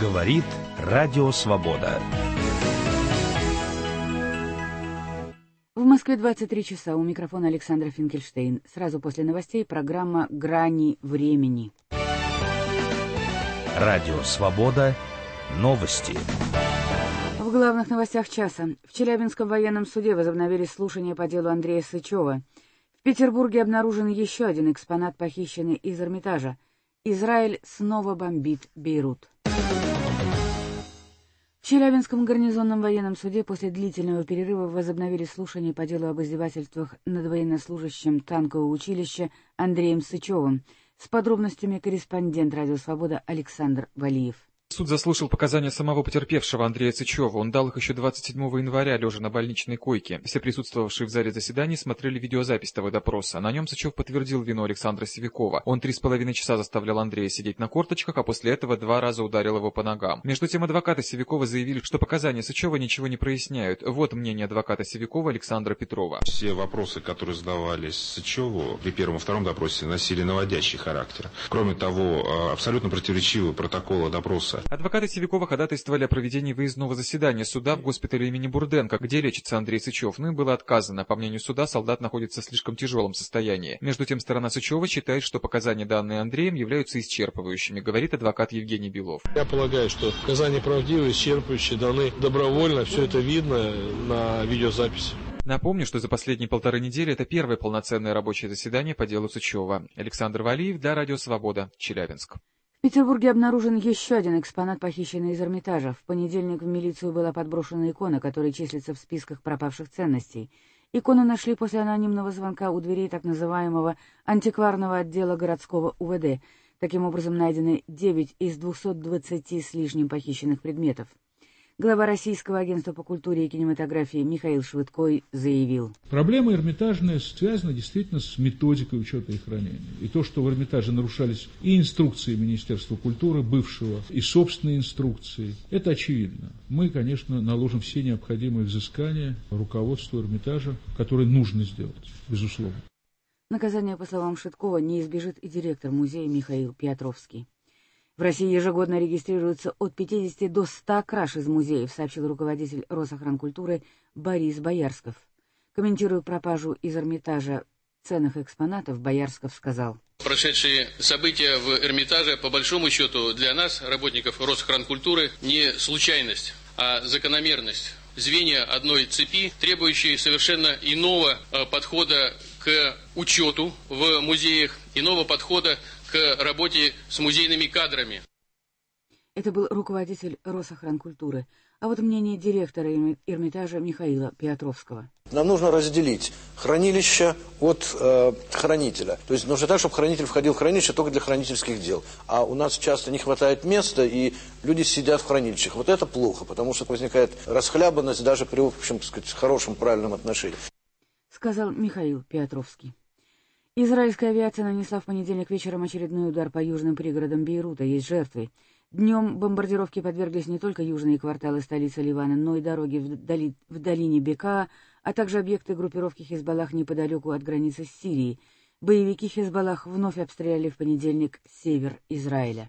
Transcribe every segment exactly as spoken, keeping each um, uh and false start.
Говорит Радио Свобода. В Москве двадцать три часа. У микрофона Александра Финкельштейн. Сразу после новостей программа «Грани времени». Радио Свобода. Новости. В главных новостях часа. В Челябинском военном суде возобновили слушания по делу Андрея Сычева. В Петербурге обнаружен еще один экспонат, похищенный из Эрмитажа. Израиль снова бомбит Бейрут. В Челябинском гарнизонном военном суде после длительного перерыва возобновили слушания по делу об издевательствах над военнослужащим танкового училища Андреем Сычевым. С подробностями корреспондент «Радио Свобода» Александр Валиев. Суд заслушал показания самого потерпевшего Андрея Сычева. Он дал их еще двадцать седьмого января, лежа на больничной койке. Все присутствовавшие в зале заседаний смотрели видеозапись того допроса. На нем Сычев подтвердил вину Александра Севякова. Он три с половиной часа заставлял Андрея сидеть на корточках, а после этого два раза ударил его по ногам. Между тем, адвокаты Севякова заявили, что показания Сычева ничего не проясняют. Вот мнение адвоката Севякова Александра Петрова. Все вопросы, которые задавались Сычеву при первом и втором допросе, носили наводящий характер. Кроме того, абсолютно противоречивый протокол допроса. Адвокаты Севякова ходатайствовали о проведении выездного заседания суда в госпитале имени Бурденко, где лечится Андрей Сычев, но им было отказано. По мнению суда, солдат находится в слишком тяжелом состоянии. Между тем, сторона Сычева считает, что показания, данные Андреем, являются исчерпывающими, говорит адвокат Евгений Белов. Я полагаю, что показания правдивые, исчерпывающие, даны добровольно, все это видно на видеозаписи. Напомню, что за последние полторы недели это первое полноценное рабочее заседание по делу Сычева. Александр Валиев для Радио Свобода, Челябинск. В Петербурге обнаружен еще один экспонат, похищенный из Эрмитажа. В понедельник в милицию была подброшена икона, которая числится в списках пропавших ценностей. Икону нашли после анонимного звонка у дверей так называемого антикварного отдела городского У В Д. Таким образом, найдены девять из двухсот двадцати с лишним похищенных предметов. Глава Российского агентства по культуре и кинематографии Михаил Швыдкой заявил. Проблема эрмитажная связана действительно с методикой учета и хранения. И то, что в Эрмитаже нарушались и инструкции Министерства культуры бывшего, и собственные инструкции, это очевидно. Мы, конечно, наложим все необходимые взыскания руководству Эрмитажа, которые нужно сделать, безусловно. Наказание, по словам Швыдкова, не избежит и директор музея Михаил Петровский. В России ежегодно регистрируется от пятидесяти до ста краж из музеев, сообщил руководитель Росохранкультуры Борис Боярсков. Комментируя пропажу из Эрмитажа ценных экспонатов, Боярсков сказал. Прошедшие события в Эрмитаже, по большому счету, для нас, работников Росохранкультуры, не случайность, а закономерность. Звенья одной цепи, требующие совершенно иного подхода к учету в музеях, иного подхода к работе с музейными кадрами. Это был руководитель Росохранкультуры. А вот мнение директора Эрмитажа Михаила Петровского. Нам нужно разделить хранилище от э, хранителя. То есть нужно так, чтобы хранитель входил в хранилище только для хранительских дел. А у нас часто не хватает места, и люди сидят в хранилищах. Вот это плохо, потому что возникает расхлябанность даже при, в общем, так сказать, хорошем, правильном отношении. Сказал Михаил Петровский. Израильская авиация нанесла в понедельник вечером очередной удар по южным пригородам Бейрута. Есть жертвы. Днем бомбардировки подверглись не только южные кварталы столицы Ливана, но и дороги в, доли, в долине Бекаа, а также объекты группировки Хизбаллах неподалеку от границы с Сирией. Боевики Хизбаллах вновь обстреляли в понедельник север Израиля.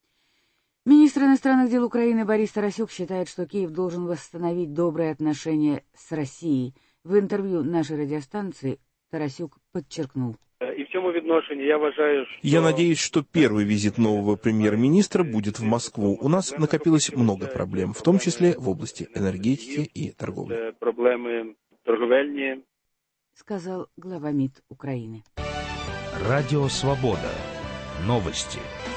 Министр иностранных дел Украины Борис Тарасюк считает, что Киев должен восстановить добрые отношения с Россией. В интервью нашей радиостанции Тарасюк подчеркнул. І в цьому відношенні я вважаю, що... Я надеюсь, что первый визит нового премьер-министра будет в Москву. У нас накопилось много проблем, в том числе в области энергетики и торговли. Проблемы торговельные, сказал глава МИД Украины. Радио Свобода. Новости.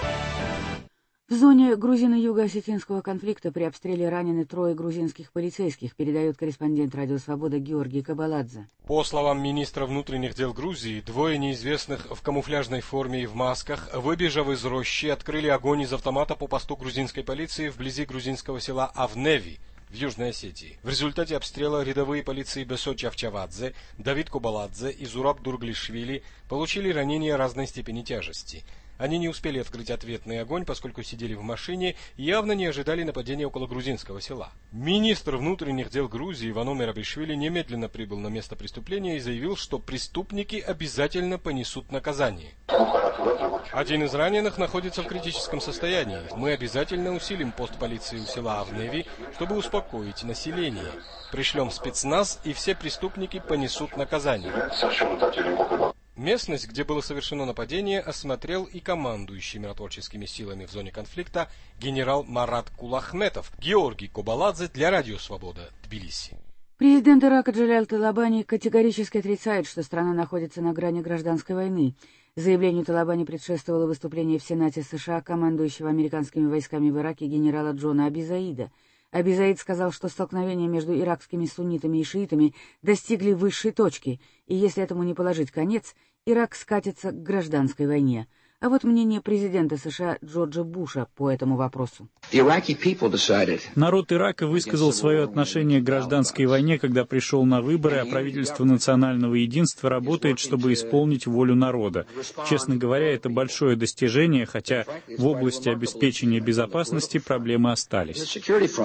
В зоне грузино-юго-осетинского конфликта при обстреле ранены трое грузинских полицейских, передает корреспондент «Радио Свобода» Георгий Кабаладзе. По словам министра внутренних дел Грузии, двое неизвестных в камуфляжной форме и в масках, выбежав из рощи, открыли огонь из автомата по посту грузинской полиции вблизи грузинского села Авневи в Южной Осетии. В результате обстрела рядовые полиции Бесо Чавчавадзе, Давид Кобаладзе и Зураб Дурглишвили получили ранения разной степени тяжести. Они не успели открыть ответный огонь, поскольку сидели в машине и явно не ожидали нападения около грузинского села. Министр внутренних дел Грузии Ивано Мерабишвили немедленно прибыл на место преступления и заявил, что преступники обязательно понесут наказание. Один из раненых находится в критическом состоянии. Мы обязательно усилим пост полиции у села Авневи, чтобы успокоить население. Пришлем спецназ, и все преступники понесут наказание. Местность, где было совершено нападение, осмотрел и командующий миротворческими силами в зоне конфликта генерал Марат Кулахметов. Георгий Кобаладзе для Радио Свобода, Тбилиси. Президент Ирака Джаляль Талабани категорически отрицает, что страна находится на грани гражданской войны. Заявлению Талабани предшествовало выступление в Сенате США командующего американскими войсками в Ираке генерала Джона Абизаида. Абизаид сказал, что столкновения между иракскими суннитами и шиитами достигли высшей точки, и если этому не положить конец, Ирак скатится к гражданской войне. А вот мнение президента США Джорджа Буша по этому вопросу. Народ Ирака высказал свое отношение к гражданской войне, когда пришел на выборы, а правительство национального единства работает, чтобы исполнить волю народа. Честно говоря, это большое достижение, хотя в области обеспечения безопасности проблемы остались.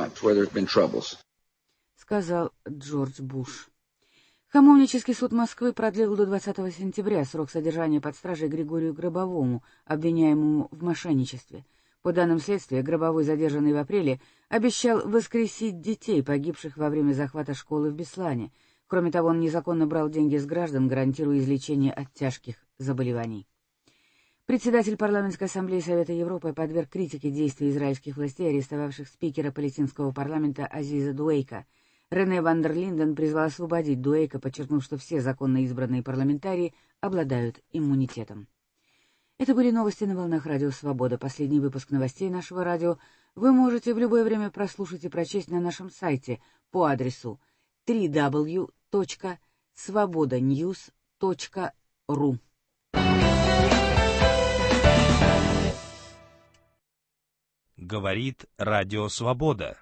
Сказал Джордж Буш. Хамовнический суд Москвы продлил до двадцатого сентября срок содержания под стражей Григорию Гробовому, обвиняемому в мошенничестве. По данным следствия, Гробовой, задержанный в апреле, обещал воскресить детей, погибших во время захвата школы в Беслане. Кроме того, он незаконно брал деньги с граждан, гарантируя излечение от тяжких заболеваний. Председатель парламентской ассамблеи Совета Европы подверг критике действий израильских властей, арестовавших спикера палестинского парламента Азиза Дуэйка. Рене ван дер Линден призвал освободить Дуэйка, подчеркнув, что все законно избранные парламентарии обладают иммунитетом. Это были новости на волнах Радио Свобода. Последний выпуск новостей нашего радио вы можете в любое время прослушать и прочесть на нашем сайте по адресу дабл ю дабл ю дабл ю точка свобода ньюс точка ру. Говорит Радио Свобода.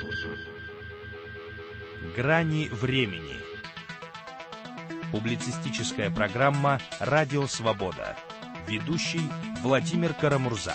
Грани времени. Публицистическая программа «Радио Свобода». Ведущий Владимир Карамурза.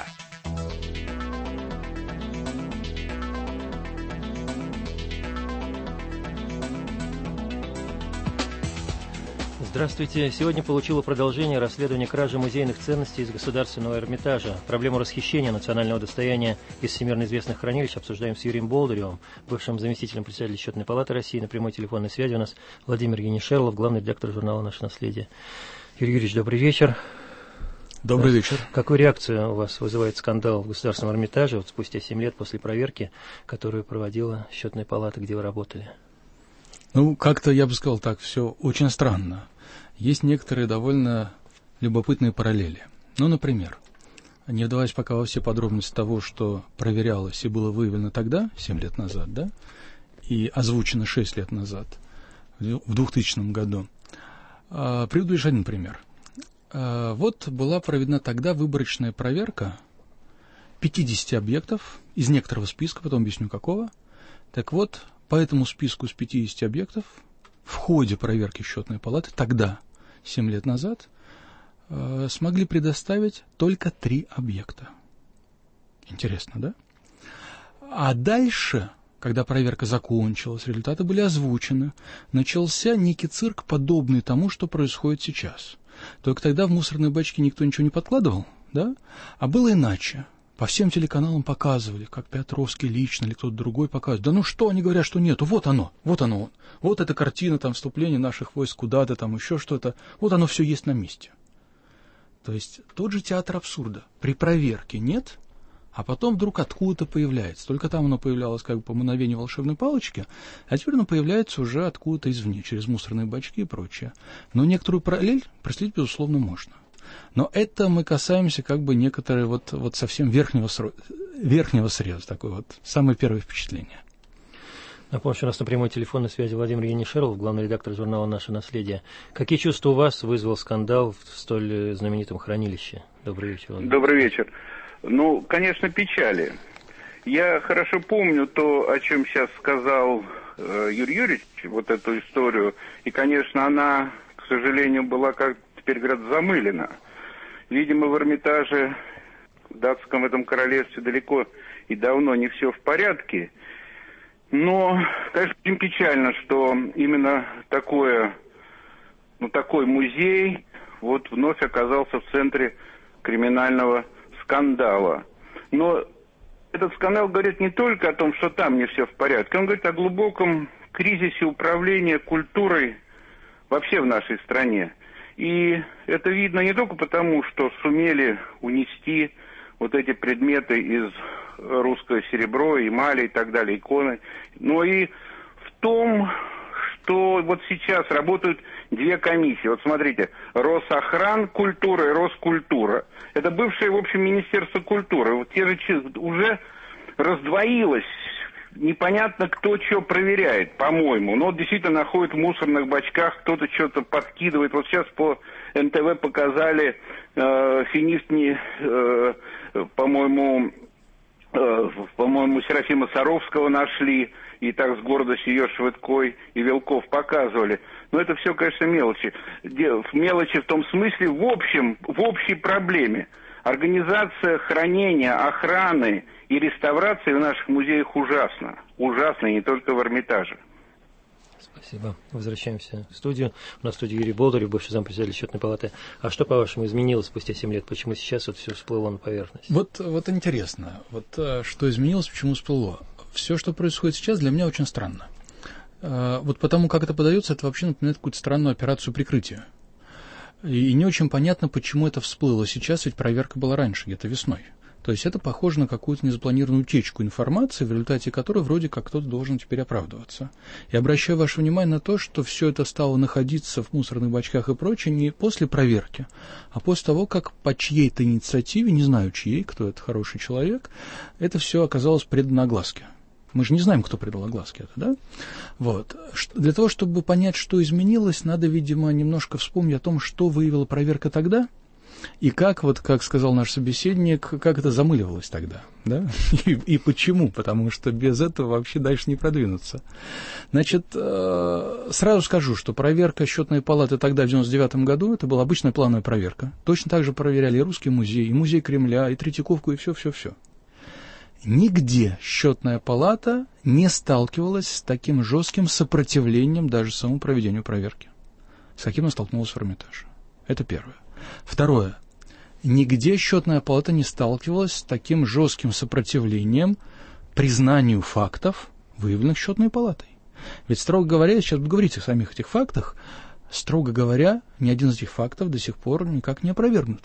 Здравствуйте. Сегодня получило продолжение расследование кражи музейных ценностей из Государственного Эрмитажа. Проблему расхищения национального достояния из всемирно известных хранилищ обсуждаем с Юрием Болдыревым, бывшим заместителем председателя Счетной палаты России. На прямой телефонной связи у нас Владимир Енишерлов, главный редактор журнала «Наше наследие». Юрий Юрьевич, добрый вечер. Добрый вечер. Какую реакцию у вас вызывает скандал в Государственном Эрмитаже вот спустя семь лет после проверки, которую проводила Счетная палата, где вы работали? Ну, как-то, я бы сказал так, все очень странно. Есть некоторые довольно любопытные параллели. Ну, например, не вдаваясь пока во все подробности того, что проверялось и было выявлено тогда, семь лет назад, да, и озвучено шесть лет назад, в двухтысячном году, а, приведу лишь один пример. А, вот была проведена тогда выборочная проверка пятидесяти объектов из некоторого списка, потом объясню какого. Так вот, по этому списку из пятидесяти объектов в ходе проверки Счетной палаты тогда, семь лет назад, э, смогли предоставить только три объекта. Интересно, да? А дальше, когда проверка закончилась, результаты были озвучены, начался некий цирк, подобный тому, что происходит сейчас. Только тогда в мусорные бачки никто ничего не подкладывал, да? А было иначе. По всем телеканалам показывали, как Петровский лично или кто-то другой показывает. Да ну что, они говорят, что нету. Вот оно, вот оно он. Вот эта картина, там, вступление наших войск куда-то, там, еще что-то. Вот оно все есть на месте. То есть тот же театр абсурда. При проверке нет, а потом вдруг откуда-то появляется. Только там оно появлялось как бы по мановению волшебной палочки, а теперь оно появляется уже откуда-то извне, через мусорные бачки и прочее. Но некоторую параллель проследить, безусловно, можно. Но это мы касаемся как бы некоторые вот, вот совсем верхнего, верхнего среза, такое вот самое первое впечатление. Напомню, что у нас на прямой телефонной связи Владимир Енишерлов, главный редактор журнала «Наше наследие». Какие чувства у вас вызвал скандал в столь знаменитом хранилище? Добрый вечер, Владимир. Добрый вечер. Ну, конечно, печали. Я хорошо помню то, о чем сейчас сказал э, Юрий Юрьевич, вот эту историю. И, конечно, она, к сожалению, была как теперь, говорят, замылена. видимо, в Эрмитаже, в датском этом королевстве далеко и давно не все в порядке. Но, конечно, очень печально, что именно такое, ну, такой музей вот вновь оказался в центре криминального скандала. Но этот скандал говорит не только о том, что там не все в порядке, он говорит о глубоком кризисе управления культурой вообще в нашей стране. И это видно не только потому, что сумели унести вот эти предметы из русского серебро, эмали и так далее, иконы, но и в том, что вот сейчас работают две комиссии. Вот смотрите, Росохран культура и Роскультура. Это бывшее, в общем, Министерство культуры. Вот те же уже раздвоилось. Непонятно, кто что проверяет, по-моему. Но вот действительно находят в мусорных бачках, кто-то что-то подкидывает. Вот сейчас по эн тэ вэ показали э, финистни, э, по-моему, э, по-моему, Серафима Саровского нашли. И так с города ее Швыдкой и Вилков показывали. Но это все, конечно, мелочи. Мелочи в том смысле, в общем, в общей проблеме. Организация хранения, охраны и реставрации в наших музеях ужасна. Ужасна, и не только в Эрмитаже. Спасибо. Возвращаемся в студию. У нас в студии Юрий Болдырев, бывший зампредседателя Счетной палаты. А что, по-вашему, изменилось спустя семь лет? Почему сейчас вот все всплыло на поверхность? Вот, вот интересно. Вот что изменилось, почему всплыло? Все, что происходит сейчас, для меня очень странно. Вот потому, как это подается, это вообще напоминает какую-то странную операцию прикрытия. И не очень понятно, почему это всплыло сейчас, ведь проверка была раньше, где-то весной. То есть это похоже на какую-то незапланированную утечку информации, в результате которой вроде как кто-то должен теперь оправдываться. И обращаю ваше внимание на то, что все это стало находиться в мусорных бачках и прочее не после проверки, а после того, как по чьей-то инициативе, не знаю чьей, кто это хороший человек, это все оказалось предано огласке. Мы же не знаем, кто придал огласке это, да? Вот. Для того, чтобы понять, что изменилось, надо, видимо, немножко вспомнить о том, что выявила проверка тогда, и как, вот, как сказал наш собеседник, как это замыливалось тогда, да? И, и почему? Потому что без этого вообще дальше не продвинуться. Значит, сразу скажу, что проверка Счетной палаты тогда, в девяносто девятом году, это была обычная плановая проверка. Точно так же проверяли и Русский музей, и Музей Кремля, и Третьяковку, и все-все-все. Нигде Счетная палата не сталкивалась с таким жестким сопротивлением даже самому проведению проверки, с каким она столкнулась в Эрмитаже. Это первое. Второе. Нигде Счетная палата не сталкивалась с таким жестким сопротивлением признанию фактов, выявленных Счетной палатой. Ведь, строго говоря, сейчас буду говорить о самих этих фактах, строго говоря, ни один из этих фактов до сих пор никак не опровергнут.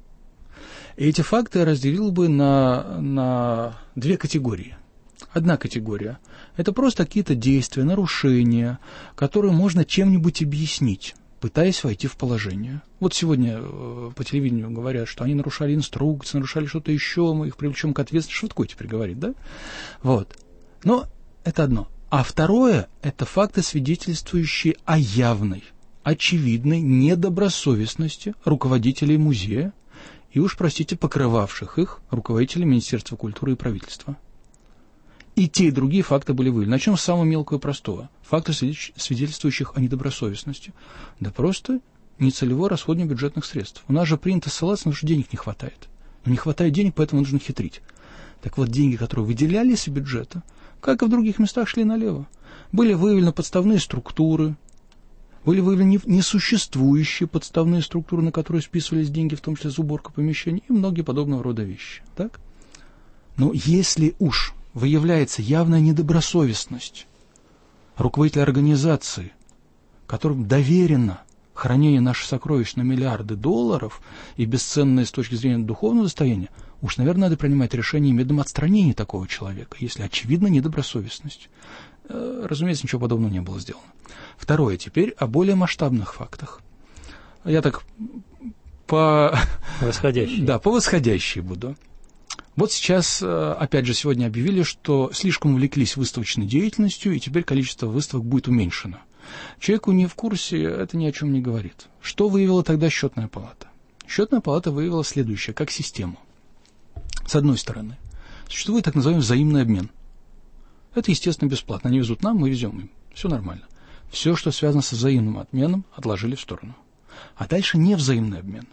И эти факты я разделил бы на, на две категории. Одна категория – это просто какие-то действия, нарушения, которые можно чем-нибудь объяснить, пытаясь войти в положение. Вот сегодня э, по телевидению говорят, что они нарушали инструкции, нарушали что-то еще, мы их привлечем к ответственности. Швыдкой теперь говорит, да? Вот. Но это одно. А второе – это факты, свидетельствующие о явной, очевидной недобросовестности руководителей музея, и уж, простите, покрывавших их руководителей Министерства культуры и правительства. И те, и другие факты были выявлены. Начнем с самого мелкого и простого. Факты, свидетельствующих о недобросовестности. Да просто нецелевое расходование бюджетных средств. У нас же принято ссылаться, потому что денег не хватает. Но не хватает денег, поэтому нужно хитрить. Так вот, деньги, которые выделялись из бюджета, как и в других местах, шли налево. Были выявлены подставные структуры, были выявлены несуществующие подставные структуры, на которые списывались деньги, в том числе за уборку помещений, и многие подобного рода вещи. Так? Но если уж выявляется явная недобросовестность руководителя организации, которым доверено хранение наших сокровищ на миллиарды долларов и бесценное с точки зрения духовного состояния, уж, наверное, надо принимать решение методом отстранения такого человека, если очевидна недобросовестность. Разумеется, ничего подобного не было сделано. Второе, теперь о более масштабных фактах. Я так по... Восходящей. Да, по восходящей буду. Вот сейчас, опять же, сегодня объявили, что слишком увлеклись выставочной деятельностью, и теперь количество выставок будет уменьшено. Человеку не в курсе, это ни о чем не говорит. Что выявила тогда Счетная палата? Счетная палата выявила следующее, как систему. С одной стороны, существует так называемый взаимный обмен. Это, естественно, бесплатно. Они везут нам, мы везем им. Все нормально. Все, что связано со взаимным обменом, отложили в сторону. А дальше не взаимный обмен,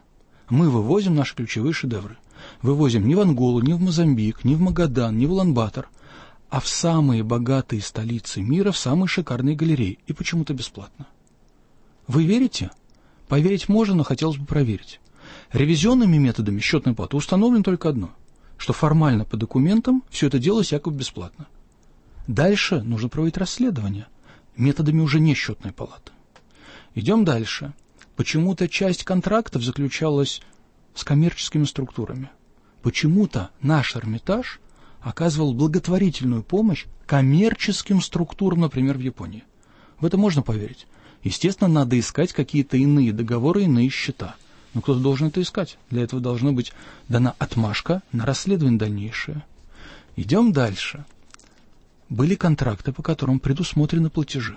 Мы вывозим наши ключевые шедевры. Вывозим не в Анголу, не в Мозамбик, не в Магадан, не в Улан-Батор, а в самые богатые столицы мира, в самые шикарные галереи. И почему-то бесплатно. Вы верите? Поверить можно, но хотелось бы проверить. Ревизионными методами счетной палаты установлено только одно, что формально по документам все это делалось якобы бесплатно. Дальше нужно проводить расследование методами уже не счетной палаты. Идем дальше. Почему-то часть контрактов заключалась с коммерческими структурами. Почему-то наш Эрмитаж оказывал благотворительную помощь коммерческим структурам, например, в Японии. В это можно поверить. Естественно, надо искать какие-то иные договоры, иные счета. Но кто-то должен это искать. Для этого должна быть дана отмашка на расследование дальнейшее. Идем дальше. Были контракты, по которым предусмотрены платежи.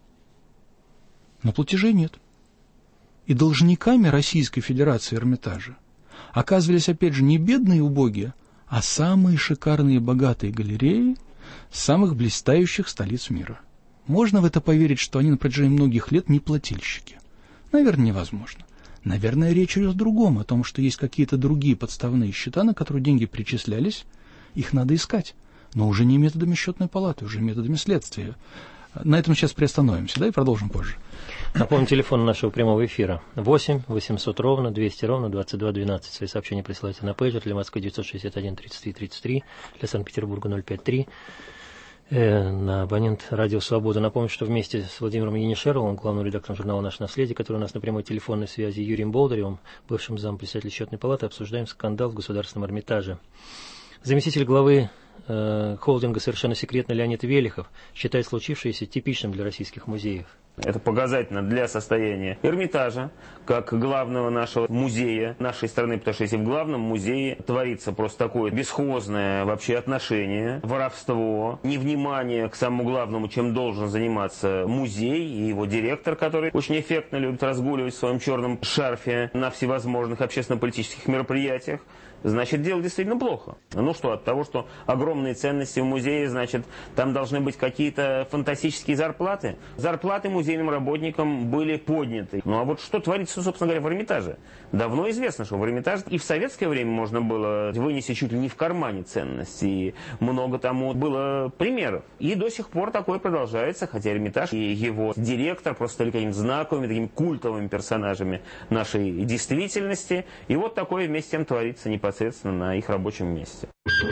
Но платежей нет. И должниками Российской Федерации Эрмитажа оказывались, опять же, не бедные и убогие, а самые шикарные и богатые галереи самых блистающих столиц мира. Можно в это поверить, что они на протяжении многих лет не плательщики? Наверное, невозможно. Наверное, речь идет о другом, о том, что есть какие-то другие подставные счета, на которые деньги перечислялись, их надо искать. Но уже не методами счетной палаты, уже методами следствия. На этом сейчас приостановимся, да, и продолжим позже. Напомню, телефон нашего прямого эфира восемь восемьсот ровно двести ровно двадцать два двенадцать. Свои сообщения присылайте на пейджер для Москвы девятьсот шестьдесят один тридцать три тридцать три, для Санкт-Петербурга ноль пятьдесят три. Э, на абонент Радио Свобода. Напомню, что вместе с Владимиром Енишеровым, главным редактором журнала «Наше наследие», который у нас на прямой телефонной связи, Юрием Болдыревым, бывшим зампредседателя счетной палаты, обсуждаем скандал в Государственном Эрмитаже. Заместитель главы э, холдинга «Совершенно секретно» Леонид Велихов считает случившееся типичным для российских музеев. Это показательно для состояния Эрмитажа, как главного нашего музея нашей страны, потому что если в главном музее творится просто такое бесхозное вообще отношение, воровство, невнимание к самому главному, чем должен заниматься музей и его директор, который очень эффектно любит разгуливать в своем черном шарфе на всевозможных общественно-политических мероприятиях, значит, дело действительно плохо. Ну что, от того, что огромные ценности в музее, значит, там должны быть какие-то фантастические зарплаты. Зарплаты музейным работникам были подняты. Ну а вот что творится, собственно говоря, в Эрмитаже? Давно известно, что в Эрмитаже и в советское время можно было вынести чуть ли не в кармане ценности. И много тому было примеров. И до сих пор такое продолжается, хотя Эрмитаж и его директор просто стали какими-то знаковыми, такими культовыми персонажами нашей действительности. И вот такое вместе с тем творится непосредственно непосредственно на их рабочем месте.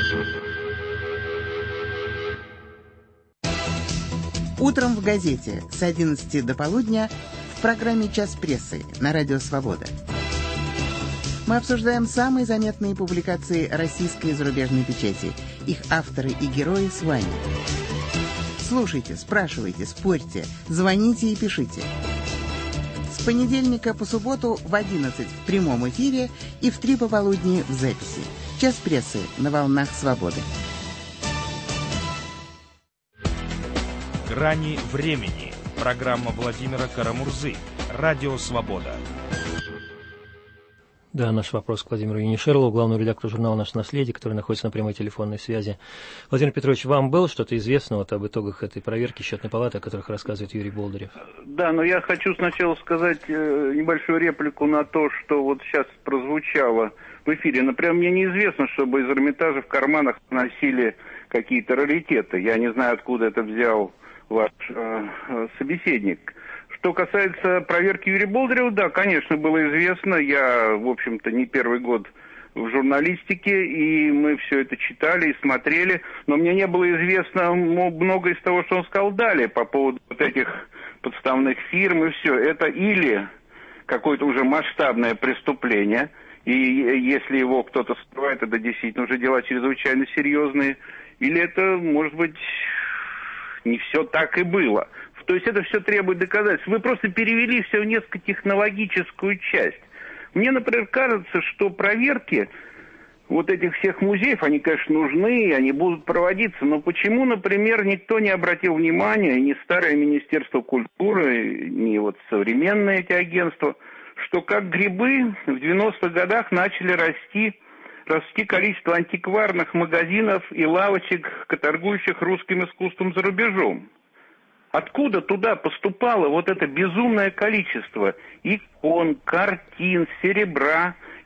Утром в газете с одиннадцати до полудня в программе «Час прессы» на Радио Свобода. Мы обсуждаем самые заметные публикации российской и зарубежной печати, их авторы и герои с вами. Слушайте, спрашивайте, спорьте, звоните и пишите. С понедельника по субботу в одиннадцать в прямом эфире и в три пополудни в записи. Час прессы на волнах Свободы. «Грани времени». Программа Владимира Карамурзы. Радио Свобода. Да, наш вопрос к Владимиру Енишерову, главному редактору журнала «Наше наследие», который находится на прямой телефонной связи. Владимир Петрович, вам было что-то известно вот об итогах этой проверки счетной палаты, о которых рассказывает Юрий Болдырев? Да, но я хочу сначала сказать э, небольшую реплику на то, что вот сейчас прозвучало в эфире. Например, мне неизвестно, чтобы из Эрмитажа в карманах носили какие-то раритеты. Я не знаю, откуда это взял ваш э, собеседник. Что касается проверки Юрия Болдырева, да, конечно, было известно. Я, в общем-то, не первый год в журналистике, и мы все это читали и смотрели. Но мне не было известно много из того, что он сказал далее по поводу вот этих подставных фирм и все. Это или какое-то уже масштабное преступление, и если его кто-то скрывает, это действительно уже дела чрезвычайно серьезные, или это, может быть, не все так и было. То есть это все требует доказательств. Вы просто перевели все в несколько технологическую часть. Мне, например, кажется, что проверки вот этих всех музеев, они, конечно, нужны, они будут проводиться, но почему, например, никто не обратил внимания, ни старое Министерство культуры, ни вот современные эти агентства, что как грибы в девяностых годах начали расти, расти количество антикварных магазинов и лавочек, торгующих русским искусством за рубежом. Откуда туда поступало вот это безумное количество икон, картин, серебра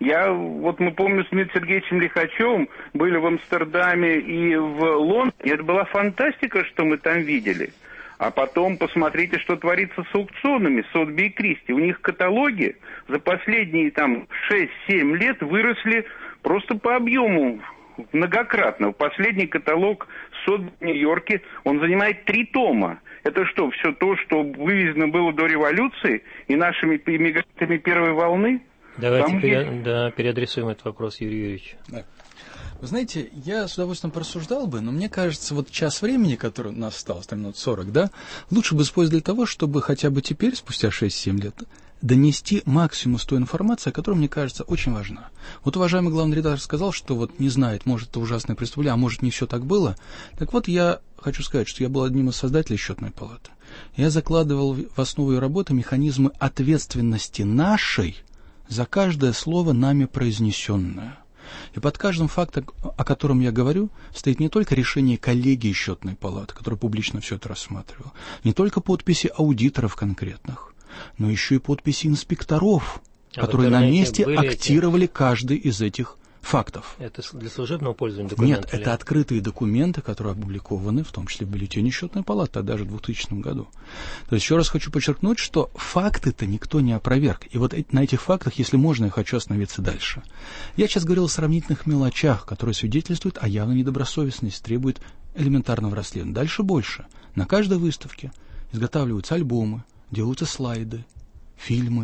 Я, вот мы помню, с Дмитрием Сергеевичем Лихачевым были в Амстердаме и в Лондоне. Это была фантастика, что мы там видели. А потом посмотрите, что творится с аукционами, Сотби и Кристи. У них каталоги за последние там шесть-семь лет выросли просто по объему многократно. Последний каталог Сотби в Нью-Йорке, он занимает три тома. Это что, все то, что вывезено было до революции и нашими иммигрантами первой волны? Давайте пере... есть... да, переадресуем этот вопрос Юрию Юрьевичу. Да. Вы знаете, я с удовольствием порассуждал бы, но мне кажется, вот час времени, который у нас осталось, там минут сорок, да, лучше бы использовать для того, чтобы хотя бы теперь, спустя шесть-семь лет, донести максимум с той информации, которая, мне кажется, очень важна. Вот уважаемый главный редактор сказал, что вот не знает, может, это ужасное преступление, а может, не все так было. Так вот, я хочу сказать, что я был одним из создателей Счетной палаты. Я закладывал в основу ее работы механизмы ответственности нашей за каждое слово нами произнесенное. И под каждым фактом, о котором я говорю, стоит не только решение коллегии Счетной палаты, которая публично все это рассматривала, не только подписи аудиторов конкретных, но еще и подписи инспекторов, а которые на месте актировали эти... каждый из этих фактов. Это для служебного пользования документы? Нет, или? Это открытые документы, которые опубликованы, в том числе в бюллетене Счетной палаты, а даже в двухтысячном году. То есть еще раз хочу подчеркнуть, что факты-то никто не опроверг. И вот на этих фактах, если можно, я хочу остановиться дальше. Я сейчас говорил о сравнительных мелочах, которые свидетельствуют о явной недобросовестности, требуют элементарного расследования. Дальше больше. На каждой выставке изготавливаются альбомы, делаются слайды, фильмы.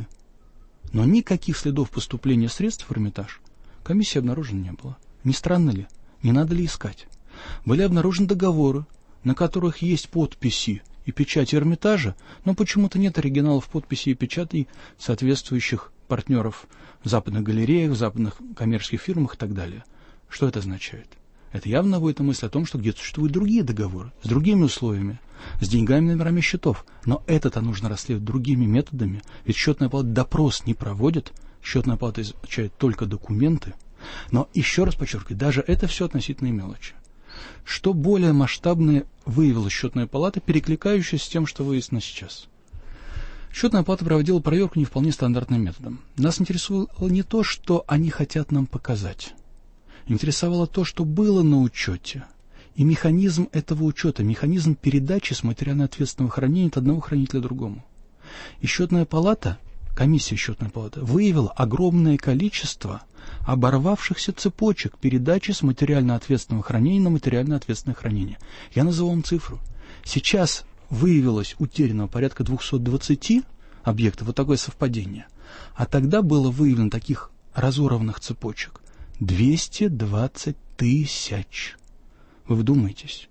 Но никаких следов поступления средств в Эрмитаж комиссии обнаружено не было. Не странно ли? Не надо ли искать? Были обнаружены договоры, на которых есть подписи и печати Эрмитажа, но почему-то нет оригиналов подписей и печатей соответствующих партнеров в западных галереях, в западных коммерческих фирмах и так далее. Что это означает? Это явно наводит на мысль о том, что где-то существуют другие договоры, с другими условиями, с деньгами, номерами счетов. Но это-то нужно расследовать другими методами, ведь Счетная палата допрос не проводит, Счетная палата изучает только документы. Но еще раз подчеркиваю, даже это все относительные мелочи. Что более масштабное выявила Счетная палата, перекликающееся с тем, что выяснено сейчас. Счетная палата проводила проверку не вполне стандартным методом. Нас интересовало не то, что они хотят нам показать. Интересовало то, что было на учете. И механизм этого учета, механизм передачи с материально ответственного хранения от одного хранителя другому. И Счетная палата, комиссия Счетной палаты, выявила огромное количество оборвавшихся цепочек передачи с материально ответственного хранения на материально ответственное хранение. Я назову вам цифру. Сейчас выявилось утерянного порядка двести двадцать объектов, вот такое совпадение. А тогда было выявлено таких разорванных цепочек двести двадцать тысяч. Вы вдумайтесь.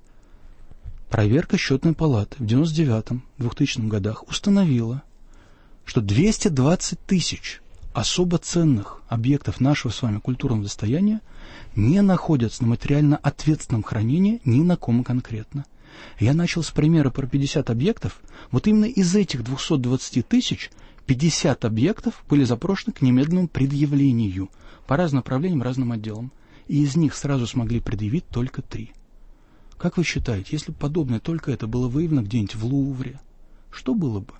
Проверка Счетной палаты в девяносто девятом — двухтысячном годах установила, что двести двадцать тысяч особо ценных объектов нашего с вами культурного достояния не находятся на материально ответственном хранении ни на ком конкретно. Я начал с примера про пятьдесят объектов. Вот именно из этих двухсот двадцати тысяч пятьдесят объектов были запрошены к немедленному предъявлению по разным направлениям, разным отделам. И из них сразу смогли предъявить только три. Как вы считаете, если бы подобное только это было выявлено где-нибудь в Лувре, что было бы?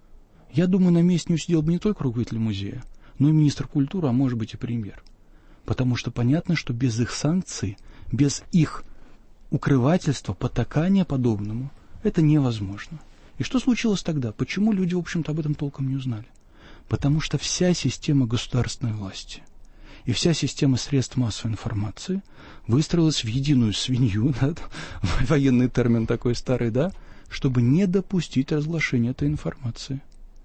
Я думаю, на месте не усидел бы не только руководитель музея, но и министр культуры, а может быть и премьер. Потому что понятно, что без их санкций, без их укрывательства, потакания подобному, это невозможно. И что случилось тогда? Почему люди, в общем-то, об этом толком не узнали? Потому что вся система государственной власти и вся система средств массовой информации выстроилась в единую свинью, да, военный термин такой старый, да, чтобы не допустить разглашения этой информации.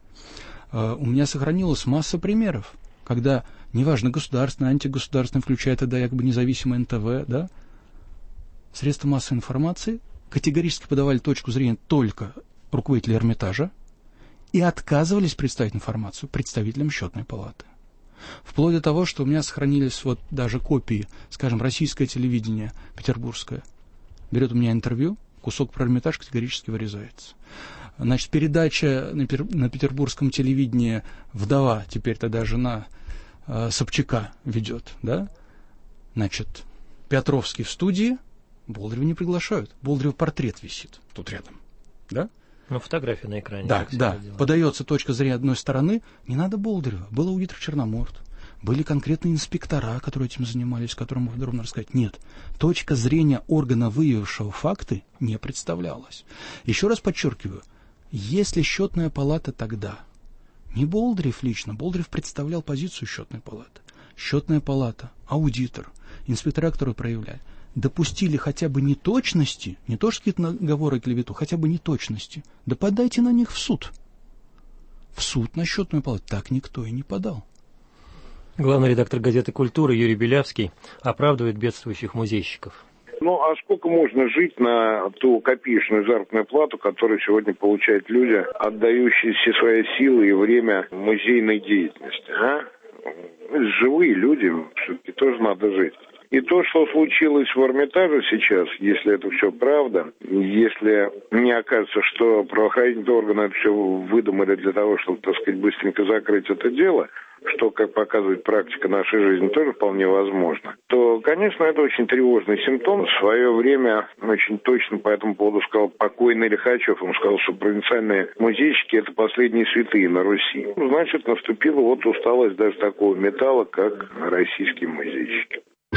Uh, у меня сохранилась масса примеров, когда, неважно, государственное, антигосударственное, включая тогда якобы независимое эн тэ вэ, да, средства массовой информации категорически подавали точку зрения только руководителя Эрмитажа и отказывались представить информацию представителям Счетной палаты. Вплоть до того, что у меня сохранились вот даже копии, скажем, российское телевидение петербургское. Берет у меня интервью, кусок про Эрмитаж категорически вырезается. Значит, передача на, пер, на петербургском телевидении вдова, теперь тогда жена э, Собчака ведет, да? Значит, Петровский в студии, Болдырева не приглашают. Болдырев портрет висит тут рядом, да? Ну, фотография на экране. Да, да. Подается точка зрения одной стороны. Не надо Болдырева. Был аудитор Черноморт, были конкретные инспектора, которые этим занимались, которым подробно рассказать. Нет, точка зрения органа, выявившего факты, не представлялась. Еще раз подчеркиваю, если счетная палата тогда, не Болдырев лично, Болдырев представлял позицию счетной палаты, счетная палата, аудитор, инспектора, которые проявляли, допустили хотя бы неточности, не то что какие-то наговоры, клевету, хотя бы неточности, да подайте на них в суд. В суд на счетную палату так никто и не подал. Главный редактор газеты «Культура» Юрий Белявский оправдывает бедствующих музейщиков. Ну, а сколько можно жить на ту копеечную заработную плату, которую сегодня получают люди, отдающие все свои силы и время музейной деятельности, а? Живые люди, все-таки тоже надо жить. И то, что случилось в Эрмитаже сейчас, если это все правда, если не окажется, что правоохранительные органы это все выдумали для того, чтобы, так сказать, быстренько закрыть это дело, что, как показывает практика нашей жизни, тоже вполне возможно, то, конечно, это очень тревожный симптом. В свое время очень точно по этому поводу сказал покойный Лихачев. Он сказал, что провинциальные музейщики – это последние святые на Руси. Значит, наступила вот усталость даже такого металла, как российские музейщики.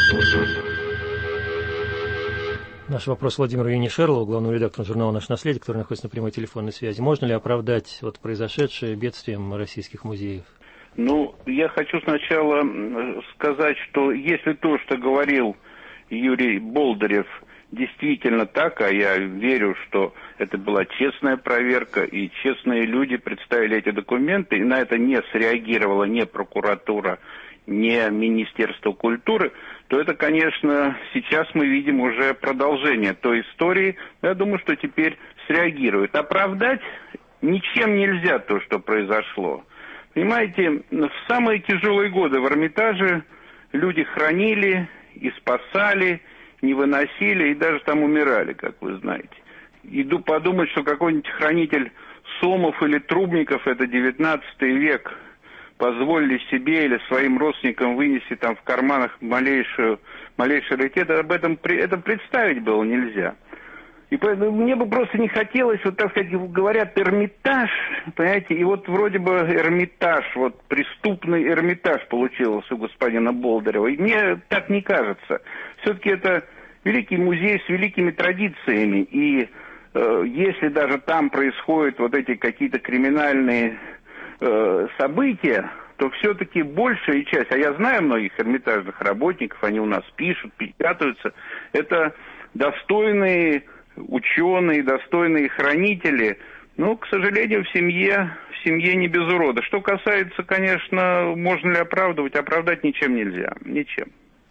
Наш вопрос Владимиру Янишерлову, главному редактору журнала «Наше наследие», который находится на прямой телефонной связи. Можно ли оправдать вот произошедшее бедствием российских музеев? Ну, я хочу сначала сказать, что если то, что говорил Юрий Болдырев, действительно так, а я верю, что это была честная проверка, и честные люди представили эти документы, и на это не среагировала ни прокуратура, ни Министерство культуры, то это, конечно, сейчас мы видим уже продолжение той истории. Я думаю, что теперь среагируют. Оправдать ничем нельзя то, что произошло. Понимаете, в самые тяжелые годы в Эрмитаже люди хранили и спасали, не выносили и даже там умирали, как вы знаете. Иду подумать, что какой-нибудь хранитель Сомов или Трубников, это девятнадцатый век, позволили себе или своим родственникам вынести там в карманах малейшую, малейший раритет, об этом это представить было нельзя. И поэтому мне бы просто не хотелось, вот так сказать, говорят Эрмитаж, понимаете, и вот вроде бы Эрмитаж, вот преступный Эрмитаж получился у господина Болдырева. И мне так не кажется. Все-таки это великий музей с великими традициями, и э, если даже там происходят вот эти какие-то криминальные э, события, то все-таки большая часть, а я знаю многих эрмитажных работников, они у нас пишут, печатаются, это достойные ученые, достойные хранители, но, к сожалению, в семье, в семье не без урода. Что касается, конечно, можно ли оправдывать, оправдать ничем нельзя, ничем.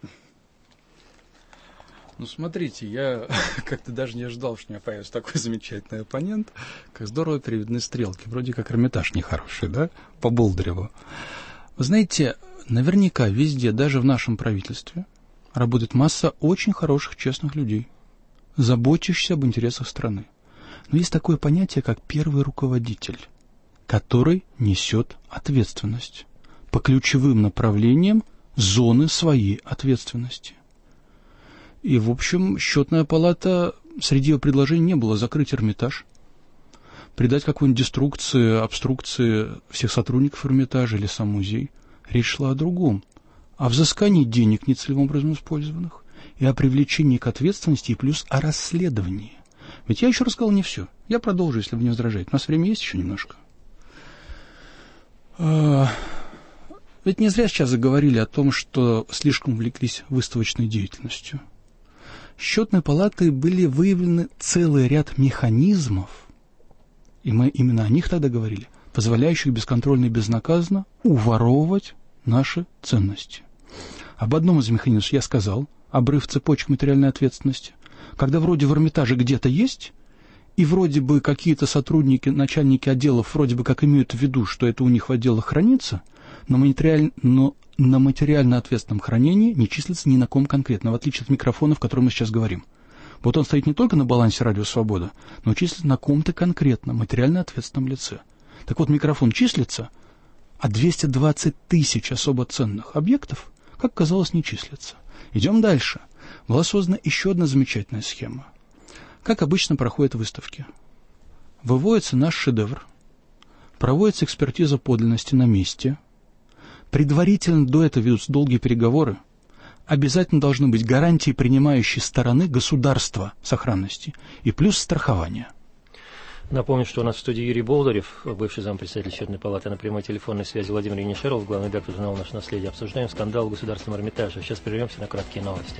Ну, смотрите, я как-то даже не ожидал, что у меня появится такой замечательный оппонент, как здорово переведены стрелки. Вроде как Эрмитаж нехороший, да, по Болдыреву. Вы знаете, наверняка везде, даже в нашем правительстве, работает масса очень хороших, честных людей, заботящихся об интересах страны. Но есть такое понятие, как первый руководитель, который несет ответственность по ключевым направлениям зоны своей ответственности. И, в общем, счетная палата, среди ее предложений не было закрыть Эрмитаж, придать какой-нибудь деструкции, обструкции всех сотрудников Эрмитажа или сам музей. Речь шла о другом, о взыскании денег нецелевым образом использованных, и о привлечении к ответственности, и плюс о расследовании. Ведь я еще рассказал не все. Я продолжу, если вы не возражаете. У нас время есть еще немножко. А, ведь не зря сейчас заговорили о том, что слишком увлеклись выставочной деятельностью. Счетной палатой были выявлены целый ряд механизмов, и мы именно о них тогда говорили, позволяющих бесконтрольно и безнаказанно уворовывать наши ценности. Об одном из механизмов я сказал, обрыв цепочек материальной ответственности, когда вроде в Эрмитаже где-то есть, и вроде бы какие-то сотрудники, начальники отделов вроде бы как имеют в виду, что это у них в отделах хранится, но, материаль... но на материально ответственном хранении не числится ни на ком конкретно, в отличие от микрофона, о котором мы сейчас говорим. Вот он стоит не только на балансе «Радио Свобода», но числится на ком-то конкретно, материально ответственном лице. Так вот, микрофон числится, а двести двадцать тысяч особо ценных объектов, как казалось, не числится. Идем дальше. Была создана еще одна замечательная схема. Как обычно проходят выставки. Выводится наш шедевр, проводится экспертиза подлинности на месте, Предварительно до этого ведутся долгие переговоры. Обязательно должны быть гарантии принимающей стороны государства сохранности и плюс страхование. Напомню, что у нас в студии Юрий Болдырев, бывший зампредседателя Счетной палаты, на прямой телефонной связи Владимир Янишеров, главный редактор журнала «Наше наследие». Обсуждаем скандал в Государственном Эрмитаже. Сейчас прервемся на краткие новости.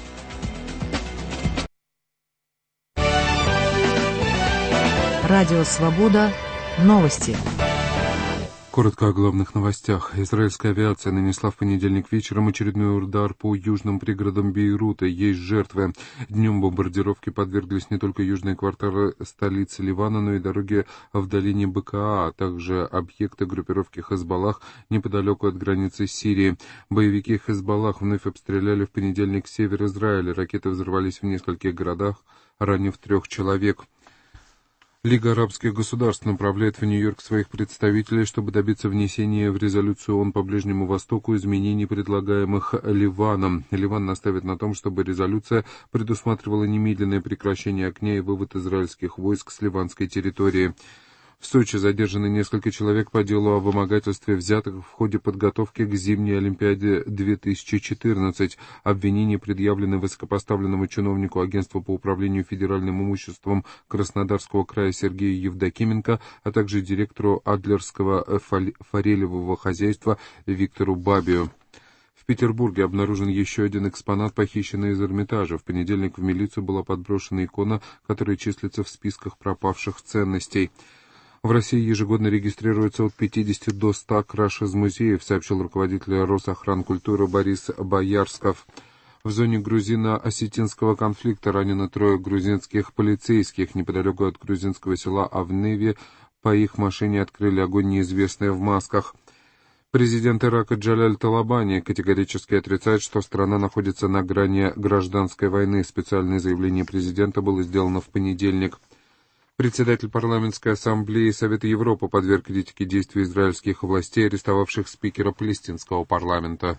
Радио «Свобода». Новости. Коротко о главных новостях. Израильская авиация нанесла в понедельник вечером очередной удар по южным пригородам Бейрута. Есть жертвы. Днем бомбардировки подверглись не только южные кварталы столицы Ливана, но и дороги в долине БКА, а также объекты группировки Хезболлах неподалеку от границы с Сирией. Боевики Хезболлах вновь обстреляли в понедельник север Израиля. Ракеты взорвались в нескольких городах, ранив трех человек. Лига арабских государств направляет в Нью-Йорк своих представителей, чтобы добиться внесения в резолюцию ООН по Ближнему Востоку изменений, предлагаемых Ливаном. Ливан настаивает на том, чтобы резолюция предусматривала немедленное прекращение огня и вывод израильских войск с ливанской территории. В Сочи задержаны несколько человек по делу о вымогательстве взяток в ходе подготовки к зимней Олимпиаде две тысячи четырнадцать. Обвинения предъявлены высокопоставленному чиновнику Агентства по управлению федеральным имуществом Краснодарского края Сергею Евдокименко, а также директору Адлерского форелевого хозяйства Виктору Бабию. В Петербурге обнаружен еще один экспонат, похищенный из Эрмитажа. В понедельник в милицию была подброшена икона, которая числится в списках пропавших ценностей. В России ежегодно регистрируется от пятидесяти до ста краж из музеев, сообщил руководитель Росохранкультуры Борис Боярсков. В зоне грузино-осетинского конфликта ранено трое грузинских полицейских. Неподалеку от грузинского села Авневи по их машине открыли огонь неизвестные в масках. Президент Ирака Джаляль Талабани категорически отрицает, что страна находится на грани гражданской войны. Специальное заявление президента было сделано в понедельник. Председатель парламентской ассамблеи Совета Европы подверг критике действий израильских властей, арестовавших спикера палестинского парламента.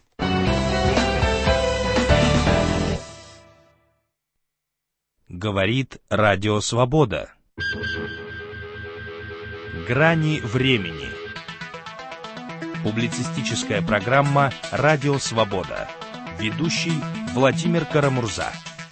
Говорит Радио Свобода. Грани времени. Публицистическая программа «Радио Свобода». Ведущий Владимир Карамурза.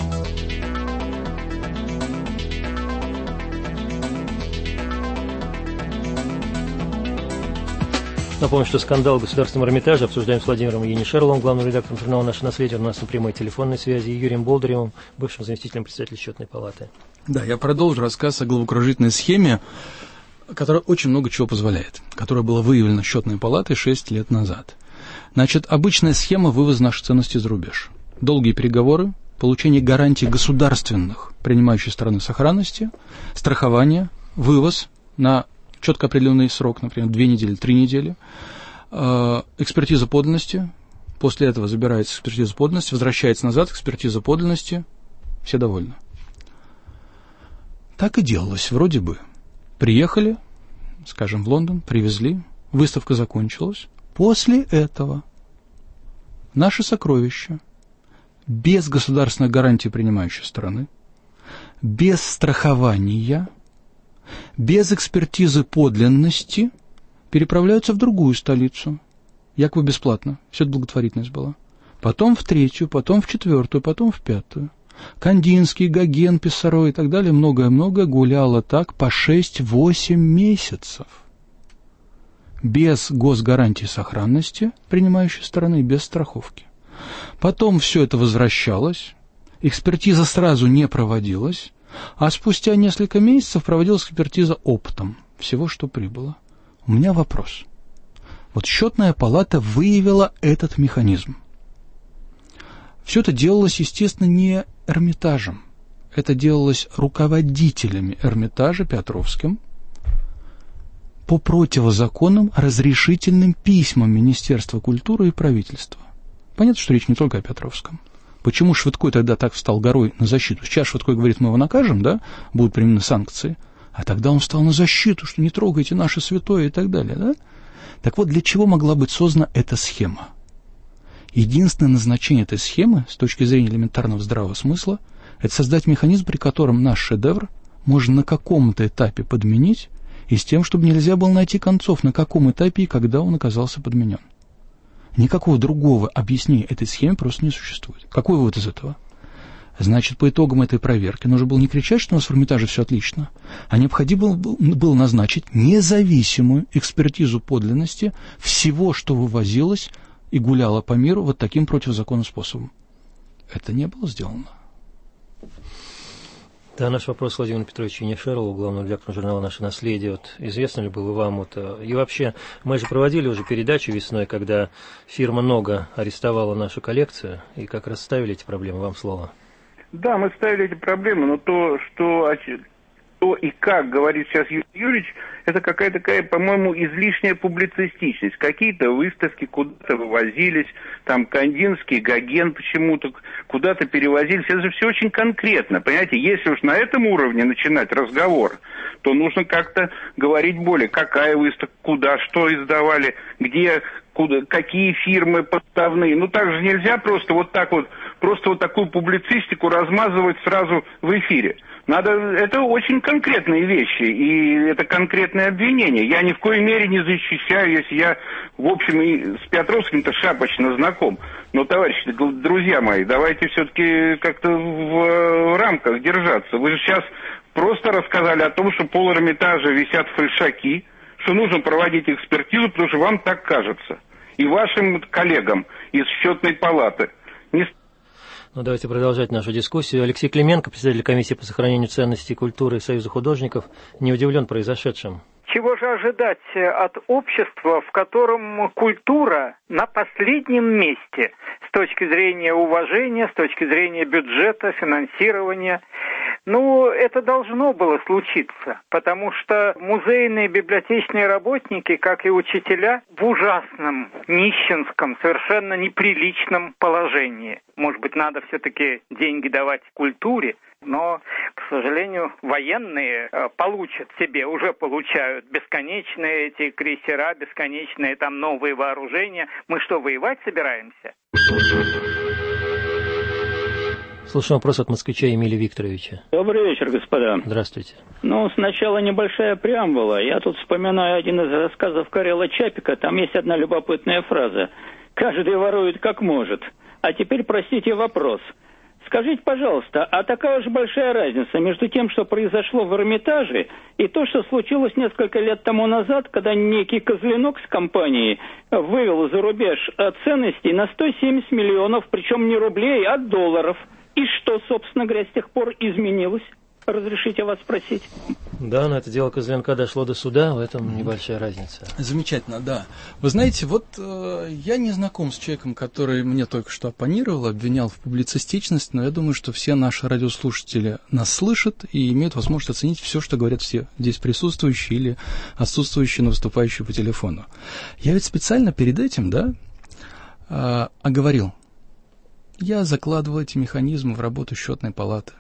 Напомню, что скандал в Государственном Эрмитаже обсуждаем с Владимиром Янишеровым, главным редактором журнала «Наше наследие». У нас на прямой телефонной связи и Юрием Болдыревым, бывшим заместителем председателя Счетной палаты. Да, я продолжу рассказ о головокружительной схеме, которая очень много чего позволяет, которая была выявлена Счетной палатой шесть лет назад. Значит, обычная схема вывоза наших ценностей за рубеж. Долгие переговоры, получение гарантий государственных, принимающей стороны сохранности, страхование, вывоз на четко определенный срок, например, две недели, три недели, экспертиза подлинности, после этого забирается экспертиза подлинности, возвращается назад, экспертиза подлинности, все довольны. Так и делалось, вроде бы. Приехали, скажем, в Лондон, привезли, выставка закончилась. После этого наши сокровища, без государственной гарантии принимающей стороны, без страхования, без экспертизы подлинности переправляются в другую столицу, якобы бесплатно, все это благотворительность была. Потом в третью, потом в четвертую, потом в пятую. Кандинский, Гоген, Писаро и так далее, многое-многое гуляло так по шесть-восемь месяцев. Без госгарантии сохранности принимающей стороны, без страховки. Потом все это возвращалось, экспертиза сразу не проводилась, а спустя несколько месяцев проводилась экспертиза оптом всего, что прибыло. У меня вопрос. Вот Счетная палата выявила этот механизм. Все это делалось, естественно, не Эрмитажем. Это делалось руководителями Эрмитажа Петровским по противозаконным разрешительным письмам Министерства культуры и правительства. Понятно, что речь не только о Петровском. Почему Швыдкой тогда так встал горой на защиту? Сейчас Швыдкой говорит, мы его накажем, да, будут применены санкции. А тогда он встал на защиту, что не трогайте наше святое и так далее, да? Так вот, для чего могла быть создана эта схема? Единственное назначение этой схемы, с точки зрения элементарного здравого смысла, это создать механизм, при котором наш шедевр можно на каком-то этапе подменить, и с тем, чтобы нельзя было найти концов, на каком этапе и когда он оказался подменен. Никакого другого объяснения этой схемы просто не существует. Какой вывод из этого? Значит, по итогам этой проверки нужно было не кричать, что у нас в Эрмитаже все отлично, а необходимо было назначить независимую экспертизу подлинности всего, что вывозилось и гуляло по миру вот таким противозаконным способом. Это не было сделано. Да, наш вопрос Владимиру Петровичу Енишерову, главному редактору журнала «Наше наследие». Вот, известно ли было вам, вот, и вообще, мы же проводили уже передачу весной, когда фирма «Нога» арестовала нашу коллекцию, и как раз ставили эти проблемы, вам слово. Да, мы ставили эти проблемы, но то, что, то и как говорит сейчас Юрий Юрьевич, это какая-то такая, по-моему, излишняя публицистичность. Какие-то выставки куда-то вывозились, там Кандинский, Гоген почему-то куда-то перевозились. Это же все очень конкретно, понимаете? Если уж на этом уровне начинать разговор, то нужно как-то говорить более, какая выставка, куда, что издавали, где, куда, какие фирмы подставные. Ну так же нельзя просто вот так вот, просто вот такую публицистику размазывать сразу в эфире. Надо, это очень конкретные вещи, и это конкретное обвинение. Я ни в коей мере не защищаю, если я, в общем, и с Петровским-то шапочно знаком. Но, товарищи, друзья мои, давайте все-таки как-то в рамках держаться. Вы же сейчас просто рассказали о том, что пол Эрмитажа висят фальшаки, что нужно проводить экспертизу, потому что вам так кажется. И вашим коллегам из счетной палаты. Не... Ну, давайте продолжать нашу дискуссию. Алексей Клименко, председатель комиссии по сохранению ценностей культуры Союза художников, не удивлен произошедшим. Чего же ожидать от общества, в котором культура на последнем месте с точки зрения уважения, с точки зрения бюджета, финансирования? Ну, это должно было случиться, потому что музейные библиотечные работники, как и учителя, в ужасном, нищенском, совершенно неприличном положении. Может быть, надо все-таки деньги давать культуре, но, к сожалению, военные получат себе, уже получают бесконечные эти крейсера, бесконечные там новые вооружения. Мы что, воевать собираемся? Слушаю вопрос от москвича Эмилия Викторовича. Добрый вечер, господа. Здравствуйте. Ну, сначала небольшая преамбула. Я тут вспоминаю один из рассказов Карела Чапика. Там есть одна любопытная фраза. «Каждый ворует как может». А теперь, простите, вопрос. Скажите, пожалуйста, а такая же большая разница между тем, что произошло в Эрмитаже, и то, что случилось несколько лет тому назад, когда некий Козленок с компанией вывел за рубеж ценностей на сто семьдесят миллионов, причем не рублей, а долларов. И что, собственно говоря, с тех пор изменилось? Разрешите вас спросить? Да, но это дело Козленка дошло до суда, в этом небольшая разница. Замечательно, да. Вы знаете, вот э, я не знаком с человеком, который мне только что оппонировал, обвинял в публицистичность, но я думаю, что все наши радиослушатели нас слышат и имеют возможность оценить все, что говорят все здесь присутствующие или отсутствующие, но выступающие по телефону. Я ведь специально перед этим, да, э, оговорил. Я закладывал эти механизмы в работу счетной палаты.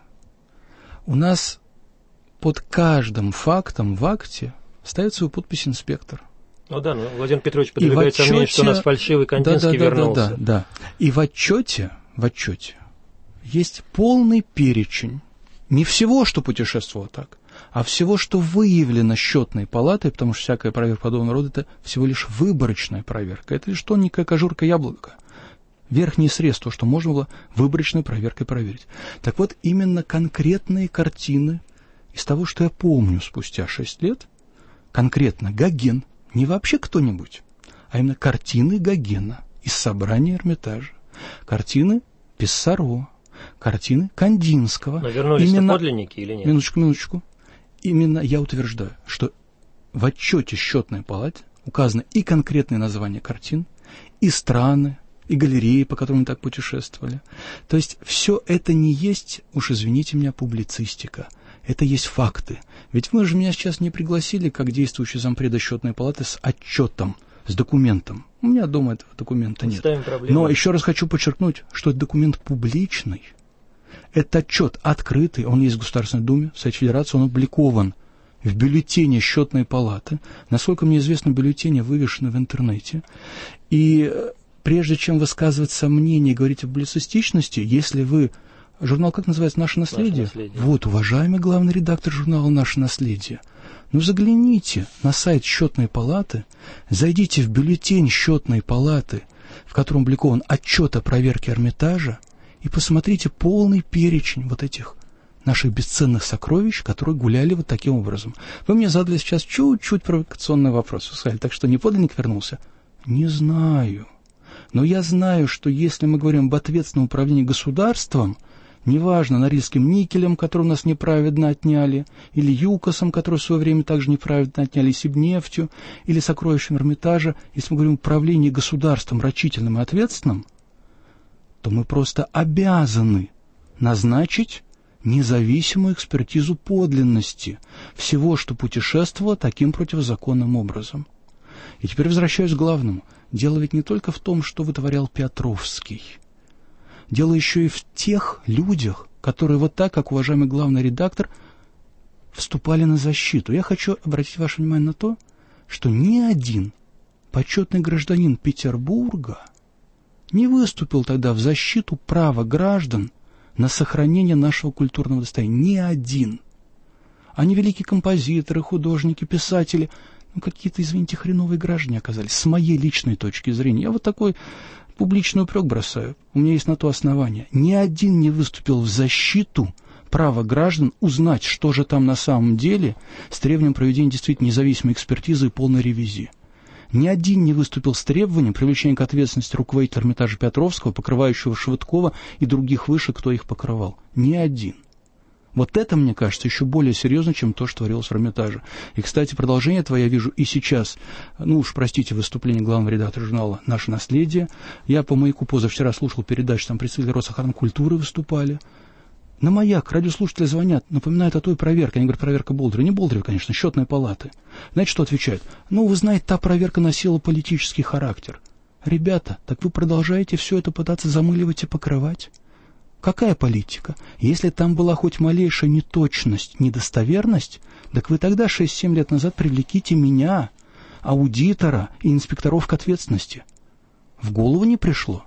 У нас под каждым фактом в акте ставит свою подпись инспектор. Ну да, ну, Владимир Петрович подвергает сомнению, что у нас фальшивый Кандинский да, да, вернулся. Да, да, да. И в отчете, в отчете есть полный перечень не всего, что путешествовало так, а всего, что выявлено счетной палатой, потому что всякая проверка подобного рода – это всего лишь выборочная проверка. Это лишь тоненькая кожурка яблока. Верхний срез, то, что можно было выборочной проверкой проверить. Так вот, именно конкретные картины из того, что я помню спустя шесть лет, конкретно Гоген, не вообще кто-нибудь, а именно картины Гогена из собрания Эрмитажа, картины Писсаро, картины Кандинского. Но вернулись именно... подлинники или нет? Минуточку, минуточку. Именно я утверждаю, что в отчете счетной палаты указаны и конкретные названия картин, и страны, и галереи, по которым мы так путешествовали. То есть все это не есть, уж извините меня, публицистика. Это есть факты. Ведь вы же меня сейчас не пригласили, как действующий зампреда счетной палаты, с отчетом, с документом. У меня дома этого документа нет. Но еще раз хочу подчеркнуть, что это документ публичный. Это отчет открытый, он есть в Государственной Думе, в Совете Федерации, он опубликован в бюллетене счетной палаты. Насколько мне известно, бюллетени вывешены в интернете. И прежде чем высказывать сомнения и говорить о публицистичности, если вы... Журнал как называется? «Наше наследие»? «Наше наследие». Вот, уважаемый главный редактор журнала «Наше наследие». Ну, загляните на сайт счетной палаты, зайдите в бюллетень счетной палаты в котором опубликован отчет о проверке Эрмитажа, и посмотрите полный перечень вот этих наших бесценных сокровищ, которые гуляли вот таким образом. Вы мне задали сейчас чуть-чуть провокационный вопрос, вы сказали, так что не подлинник вернулся? Не знаю. Но я знаю, что если мы говорим об ответственном управлении государством, неважно, Норильским никелем, который у нас неправедно отняли, или ЮКОСом, который в свое время также неправедно отняли, Сибнефтью, или сокровищем Эрмитажа, если мы говорим о управлении государством рачительным и ответственным, то мы просто обязаны назначить независимую экспертизу подлинности всего, что путешествовало таким противозаконным образом. И теперь возвращаюсь к главному. Дело ведь не только в том, что вытворял Петровский. Дело еще и в тех людях, которые вот так, как уважаемый главный редактор, вступали на защиту. Я хочу обратить ваше внимание на то, что ни один почетный гражданин Петербурга не выступил тогда в защиту права граждан на сохранение нашего культурного достояния. Ни один. Они великие композиторы, художники, писатели, ну, какие-то, извините, хреновые граждане оказались, с моей личной точки зрения. Я вот такой публичный упрек бросаю. У меня есть на то основание. Ни один не выступил в защиту права граждан узнать, что же там на самом деле, с требованием проведения действительно независимой экспертизы и полной ревизии. Ни один не выступил с требованием привлечения к ответственности руководителя Эрмитажа Петровского, покрывающего Швыдкова и других выше, кто их покрывал. Ни один. Вот это, мне кажется, еще более серьезно, чем то, что творилось в Эрмитаже. И, кстати, продолжение этого я вижу и сейчас. Ну уж, простите, выступление главного редактора журнала «Наше наследие». Я по «Маяку» позавчера слушал передачу, там представители Росохранкультуры выступали. На «Маяк» радиослушатели звонят, напоминают о той проверке. Они говорят, проверка Болдырева. Не Болдырева, конечно, счетной палаты. Знаете, что отвечают? Ну, вы знаете, та проверка носила политический характер. Ребята, так вы продолжаете все это пытаться замыливать и покрывать? Какая политика? Если там была хоть малейшая неточность, недостоверность, так вы тогда шесть-семь лет назад привлеките меня, аудитора и инспекторов к ответственности. В голову не пришло.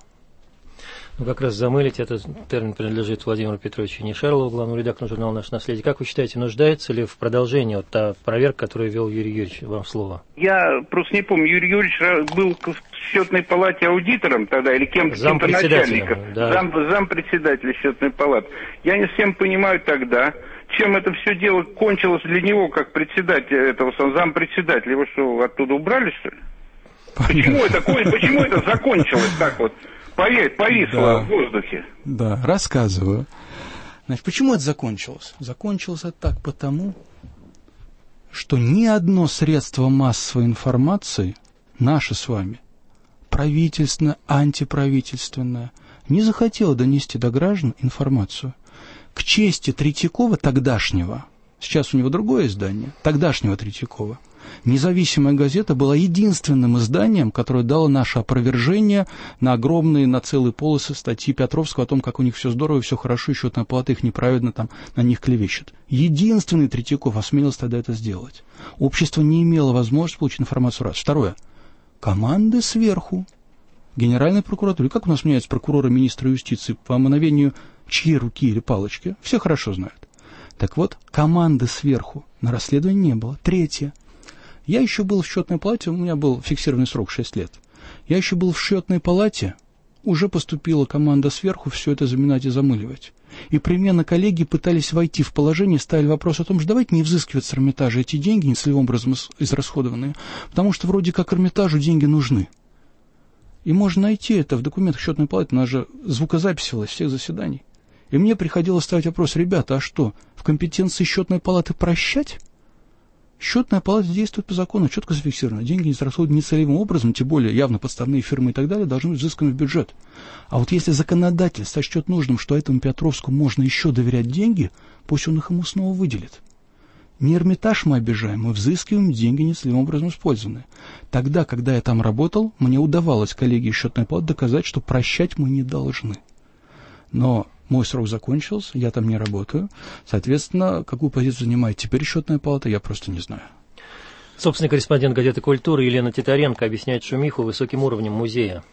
Ну, как раз замылить, этот термин принадлежит Владимиру Петровичу Нешерлову, главному редактору журнала «Наше наследие». Как вы считаете, нуждается ли в продолжении вот та проверка, которую вел Юрий Юрьевич? Вам слово. Я просто не помню, Юрий Юрьевич был в счетной палате аудитором тогда или кем-то, кем-то начальником, да. зам, зампредседателя счетной палаты. Я не всем понимаю тогда, чем это все дело кончилось для него, как председателя этого зампредседателя. Его что, оттуда убрали, что ли? Почему это, почему это закончилось так вот? Повисло да. в воздухе. Да, рассказываю. Значит, почему это закончилось? Закончилось это так потому, что ни одно средство массовой информации, наше с вами, правительственное, антиправительственное, не захотело донести до граждан информацию. К чести Третьякова тогдашнего, сейчас у него другое издание, тогдашнего Третьякова, «Независимая газета» была единственным изданием, которое дало наше опровержение на огромные, на целые полосы статьи Петровского о том, как у них все здорово, все хорошо, и счетная палата их неправедно там на них клевещет. Единственный Третьяков осмелился тогда это сделать. Общество не имело возможности получить информацию раз. Второе. Команды сверху. Генеральной прокуратуры. Как у нас меняются прокуроры, министры юстиции по мановению чьей руки или палочки? Все хорошо знают. Так вот, команды сверху на расследование не было. Третье. Я еще был в счетной палате, у меня был фиксированный срок шесть лет. Я еще был в счетной палате, уже поступила команда сверху все это заминать и замыливать. И примерно коллеги пытались войти в положение, ставили вопрос о том, что давайте не взыскивать с Эрмитажа эти деньги, нецелевым образом израсходованные, потому что вроде как Эрмитажу деньги нужны. И можно найти это в документах счетной палаты, у нас же звукозапись велась всех заседаний. И мне приходилось ставить вопрос, ребята, а что, в компетенции счетной палаты прощать? Счетная палата действует по закону, четко зафиксировано. Деньги не израсходованы нецелевым образом, тем более явно подставные фирмы и так далее, должны быть взысканы в бюджет. А вот если законодатель сочтет нужным, что этому Петровскому можно еще доверять деньги, пусть он их ему снова выделит. Не Эрмитаж мы обижаем, мы взыскиваем деньги нецелевым образом использованные. Тогда, когда я там работал, мне удавалось коллеге из счетной палаты доказать, что прощать мы не должны. Но мой срок закончился, я там не работаю. Соответственно, какую позицию занимает теперь счетная палата, я просто не знаю. Собственный корреспондент газеты «Культура» Елена Титаренко объясняет шумиху высоким уровнем музея.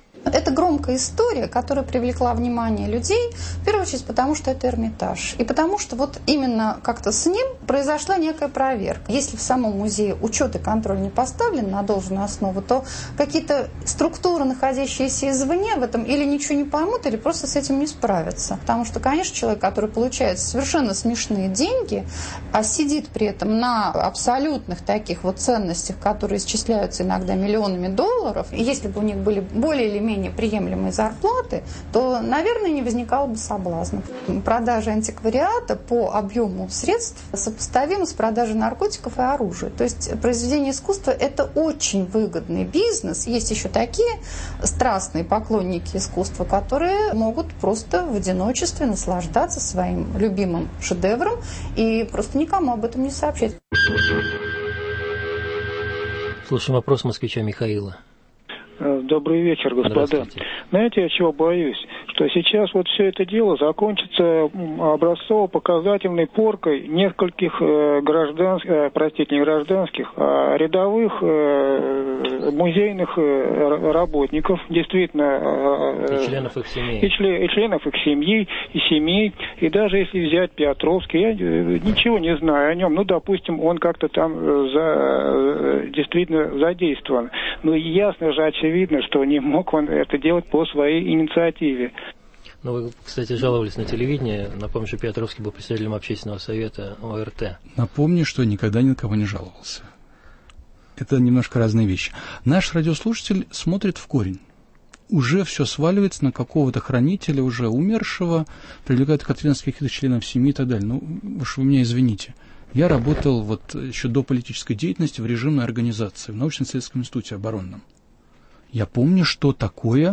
Это громкая история, которая привлекла внимание людей, в первую очередь потому, что это Эрмитаж. И потому что вот именно как-то с ним произошла некая проверка. Если в самом музее учет и контроль не поставлен на должную основу, то какие-то структуры, находящиеся извне в этом, или ничего не поймут, или просто с этим не справятся. Потому что, конечно, человек, который получает совершенно смешные деньги, а сидит при этом на абсолютных таких вот ценностях, которые исчисляются иногда миллионами долларов, и если бы у них были более или менее менее приемлемые зарплаты, то, наверное, не возникало бы соблазна. Продажа антиквариата по объему средств сопоставима с продажей наркотиков и оружия. То есть произведение искусства – это очень выгодный бизнес. Есть еще такие страстные поклонники искусства, которые могут просто в одиночестве наслаждаться своим любимым шедевром и просто никому об этом не сообщать. Слушаем вопрос москвича Михаила. Добрый вечер, господа. Знаете, я чего боюсь? Что сейчас вот все это дело закончится образцово-показательной поркой нескольких э, гражданских, э, простите, не гражданских, а рядовых э, музейных э, работников, действительно... Э, и членов их семей. И, член, и членов их семьи, и семей. И даже если взять Петровский, я ничего не знаю о нем. Ну, допустим, он как-то там за, действительно задействован. Ну, ясно же, очевидно, видно, что не мог он это делать по своей инициативе. Ну, вы, кстати, жаловались на телевидение. Напомню, что Петровский был председателем общественного совета О Р Т. Напомню, что никогда ни на кого не жаловался. Это немножко разные вещи. Наш радиослушатель смотрит в корень. Уже все сваливается на какого-то хранителя, уже умершего, привлекают к ответственности каких-то членов семьи и так далее. Ну, уж вы меня извините. Я работал вот еще до политической деятельности в режимной организации, в научно-исследовательском институте оборонном. Я помню, что такое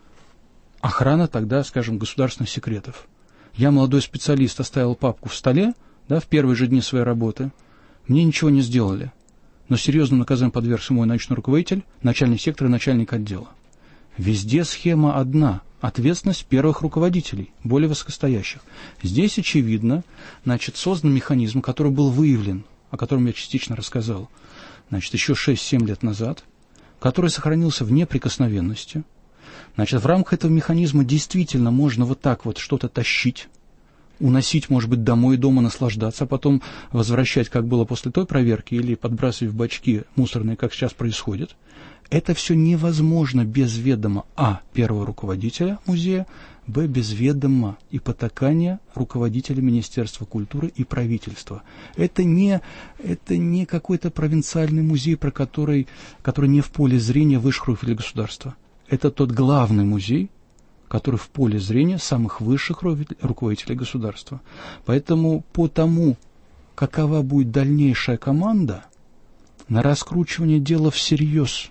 охрана тогда, скажем, государственных секретов. Я, молодой специалист, оставил папку в столе, да, в первые же дни своей работы. Мне ничего не сделали. Но серьезным наказанием подвергся мой научный руководитель, начальник сектора и начальник отдела. Везде схема одна. Ответственность первых руководителей, более высокостоящих. Здесь, очевидно, значит, создан механизм, который был выявлен, о котором я частично рассказал, значит, еще шесть-семь лет назад, который сохранился в неприкосновенности. Значит, в рамках этого механизма действительно можно вот так вот что-то тащить, уносить, может быть, домой, дома наслаждаться, а потом возвращать, как было после той проверки, или подбрасывать в бачки мусорные, как сейчас происходит. Это все невозможно без ведома а. первого руководителя музея, б. без ведома и потакания руководителя Министерства культуры и правительства. Это не, это не какой-то провинциальный музей, про который, который не в поле зрения высших руководителей государства. Это тот главный музей, который в поле зрения самых высших руководителей государства. Поэтому по тому, какова будет дальнейшая команда, на раскручивание дела всерьез,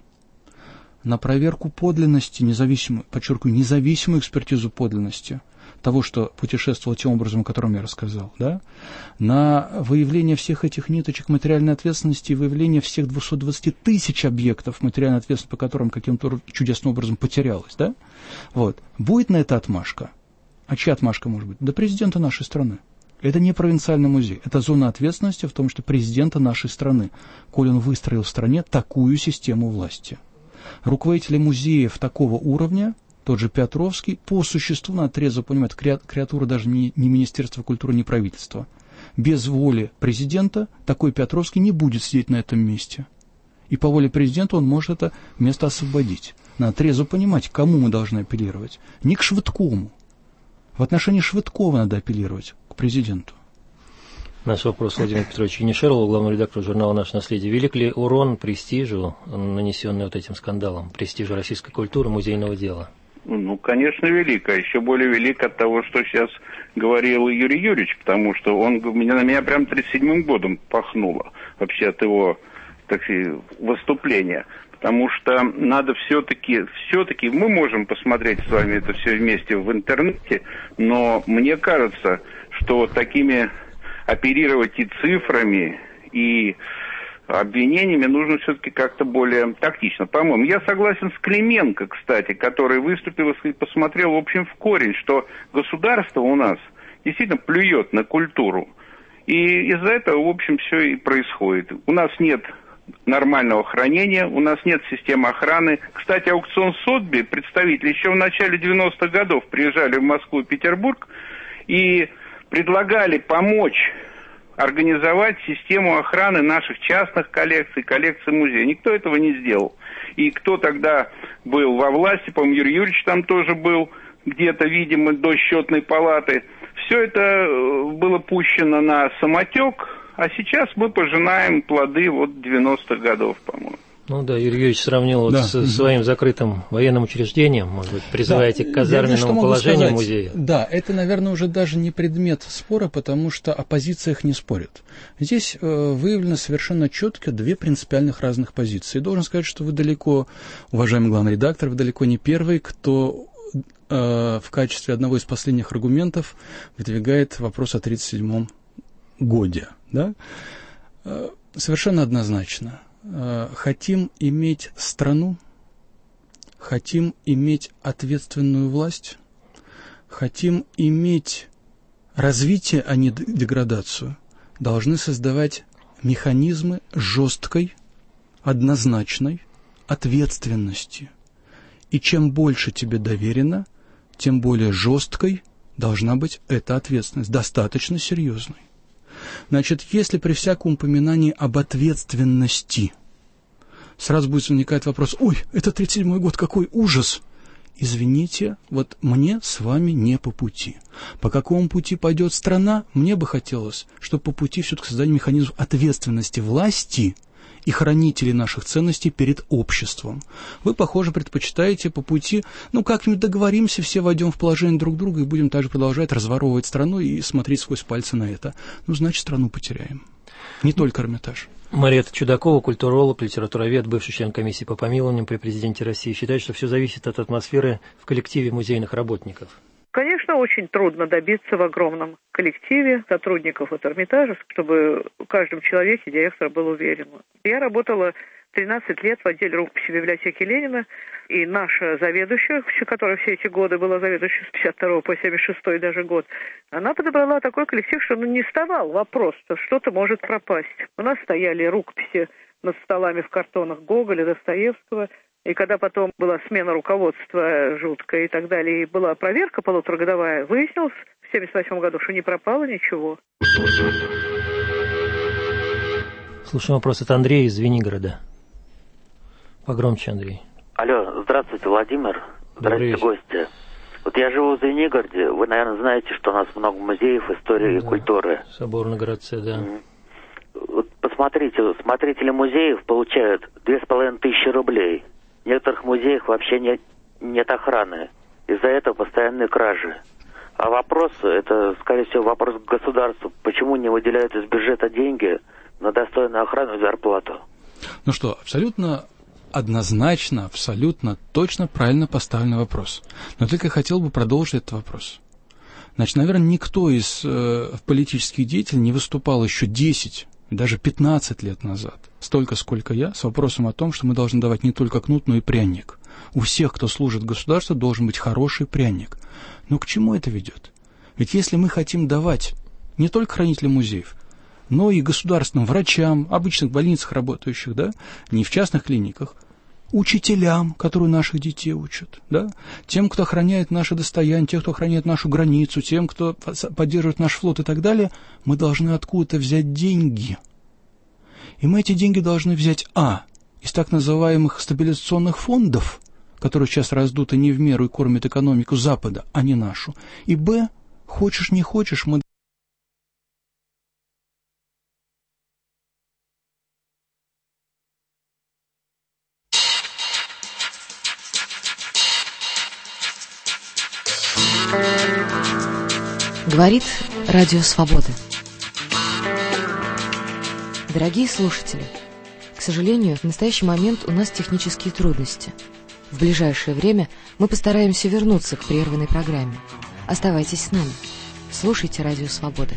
на проверку подлинности, независимую, подчеркиваю, независимую экспертизу подлинности того, что путешествовало тем образом, о котором я рассказал, да, на выявление всех этих ниточек материальной ответственности и выявление всех двухсот двадцати тысяч объектов материальной ответственности, по которым каким-то чудесным образом потерялось, да, вот, будет на это отмашка. А чья отмашка может быть? До президента нашей страны. Это не провинциальный музей, это зона ответственности в том, что президента нашей страны, коль он выстроил в стране такую систему власти. Руководители музеев такого уровня, тот же Петровский, по существу, надо трезво понимать, креатура даже не, не Министерства культуры, не правительства. Без воли президента такой Петровский не будет сидеть на этом месте. И по воле президента он может это место освободить. Надо трезво понимать, к кому мы должны апеллировать. Не к Швыдкому. В отношении Швыдкова надо апеллировать, к президенту. Наш вопрос Владимиру Петровичу Енишерову, главному редактору журнала «Наше наследие». Велик ли урон престижу, нанесенный вот этим скандалом, престижу российской культуры, музейного дела? Ну, конечно, велик, а еще более велик от того, что сейчас говорил Юрий Юрьевич, потому что он меня, на меня прям тридцать седьмым годом пахнуло вообще от его, так сказать, выступления. Потому что надо все-таки, все-таки мы можем посмотреть с вами это все вместе в интернете, но мне кажется, что такими оперировать и цифрами, и обвинениями нужно все-таки как-то более тактично. По-моему, я согласен с Клименко, кстати, который выступил и посмотрел, в общем, в корень, что государство у нас действительно плюет на культуру. И из-за этого, в общем, все и происходит. У нас нет нормального хранения, у нас нет системы охраны. Кстати, аукцион Сотби, представители еще в начале девяностых годов приезжали в Москву и Петербург и предлагали помочь организовать систему охраны наших частных коллекций, коллекций музея. Никто этого не сделал. И кто тогда был во власти, по-моему, Юрий Юрьевич там тоже был, где-то, видимо, до счетной палаты. Все это было пущено на самотек, а сейчас мы пожинаем плоды вот девяностых годов, по-моему. Ну да, Юрий Юрьевич сравнил вот да. с угу. своим закрытым военным учреждением, может быть, призываете да. к казарменному положению музея. Да, это, наверное, уже даже не предмет спора, потому что о позициях не спорят. Здесь э, выявлено совершенно четко две принципиальных разных позиции. И должен сказать, что вы далеко, уважаемый главный редактор, вы далеко не первый, кто э, в качестве одного из последних аргументов выдвигает вопрос о тридцать седьмом годе. Да? Э, совершенно однозначно. Хотим иметь страну, хотим иметь ответственную власть, хотим иметь развитие, а не деградацию, должны создавать механизмы жесткой, однозначной ответственности. И чем больше тебе доверено, тем более жесткой должна быть эта ответственность, достаточно серьезной. Значит, если при всяком упоминании об ответственности сразу будет возникать вопрос: ой, это тридцать седьмой год, какой ужас! Извините, вот мне с вами не по пути. По какому пути пойдет страна, мне бы хотелось, чтобы по пути все-таки создать механизм ответственности власти и хранителей наших ценностей перед обществом. Вы, похоже, предпочитаете по пути, ну, как-нибудь договоримся, все войдем в положение друг друга и будем также продолжать разворовывать страну и смотреть сквозь пальцы на это. Ну, значит, страну потеряем. Не только Эрмитаж. Мария Чудакова, культуролог, литературовед, бывший член комиссии по помилованиям при президенте России, считает, что все зависит от атмосферы в коллективе музейных работников. Конечно, очень трудно добиться в огромном коллективе сотрудников от Эрмитажа, чтобы в каждом человеке директор был уверен. Я работала тринадцать лет в отделе рукописи библиотеки Ленина, и наша заведующая, которая все эти годы была заведующей с пятьдесят второго по семьдесят шестой даже год, она подобрала такой коллектив, что ну, не вставал вопрос, что что-то может пропасть. У нас стояли рукописи над столами в картонах Гоголя, Достоевского. И когда потом была смена руководства жуткая и так далее, и была проверка полуторагодовая, выяснилось в семьдесят восьмом году, что не пропало ничего. Слушаем вопрос от Андрея из Звенигорода. Погромче, Андрей. Алло, здравствуйте, Владимир. Здравствуйте, гости. Вот я живу в Звенигороде. Вы, наверное, знаете, что у нас много музеев истории да. и культуры. Собор на городце, да. Mm-hmm. Вот посмотрите, смотрители музеев получают две с половиной тысячи рублей. В некоторых музеях вообще нет, нет охраны. Из-за этого постоянные кражи. А вопрос, это, скорее всего, вопрос к государству. Почему не выделяют из бюджета деньги на достойную охрану и зарплату? Ну что, абсолютно однозначно, абсолютно точно правильно поставленный вопрос. Но только я хотел бы продолжить этот вопрос. Значит, наверное, никто из э, политических деятелей не выступал еще десять, даже пятнадцать лет назад, столько, сколько я, с вопросом о том, что мы должны давать не только кнут, но и пряник. У всех, кто служит государству, должен быть хороший пряник. Но к чему это ведет? Ведь если мы хотим давать не только хранителям музеев, но и государственным врачам, обычных больницах работающих, да, не в частных клиниках, учителям, которые наших детей учат, да, тем, кто охраняет наше достояние, тем, кто охраняет нашу границу, тем, кто поддерживает наш флот и так далее, мы должны откуда-то взять деньги. И мы эти деньги должны взять, а, из так называемых стабилизационных фондов, которые сейчас раздуты не в меру и кормят экономику Запада, а не нашу, и, б, хочешь не хочешь, мы Говорит Радио Свобода. Дорогие слушатели, к сожалению, в настоящий момент у нас технические трудности. В ближайшее время мы постараемся вернуться к прерванной программе. Оставайтесь с нами. Слушайте Радио Свобода.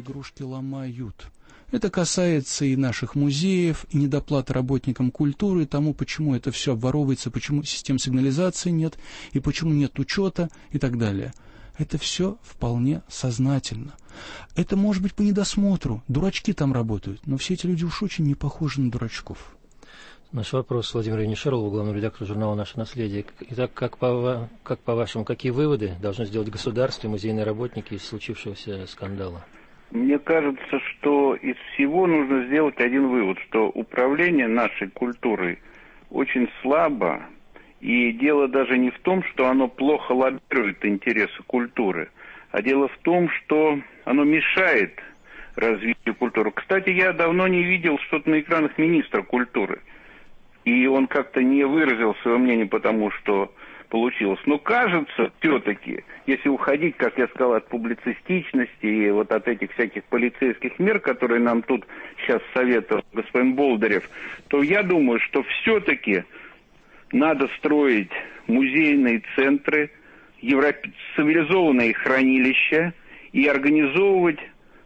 игрушки ломают. Это касается и наших музеев, и недоплаты работникам культуры, и тому, почему это все обворовывается, почему систем сигнализации нет, и почему нет учета, и так далее. Это все вполне сознательно. Это может быть по недосмотру. Дурачки там работают, но все эти люди уж очень не похожи на дурачков. Наш вопрос Владимиру Янишарову, главному редактору журнала «Наше наследие». Итак, как по, как по-вашему, какие выводы должны сделать государство и музейные работники из случившегося скандала? Мне кажется, что из всего нужно сделать один вывод, что управление нашей культурой очень слабо, и дело даже не в том, что оно плохо лоббирует интересы культуры, а дело в том, что оно мешает развитию культуры. Кстати, я давно не видел что-то на экранах министра культуры, и он как-то не выразил свое мнение, потому что получилось. Но кажется, все-таки, если уходить, как я сказал, от публицистичности и вот от этих всяких полицейских мер, которые нам тут сейчас советовал господин Болдырев, то я думаю, что все-таки надо строить музейные центры, европе... цивилизованные хранилища и организовывать,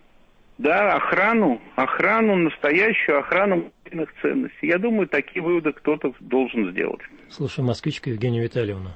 да, охрану, охрану, настоящую охрану музейных ценностей. Я думаю, такие выводы кто-то должен сделать. Слушаю москвичку Евгению Витальевну.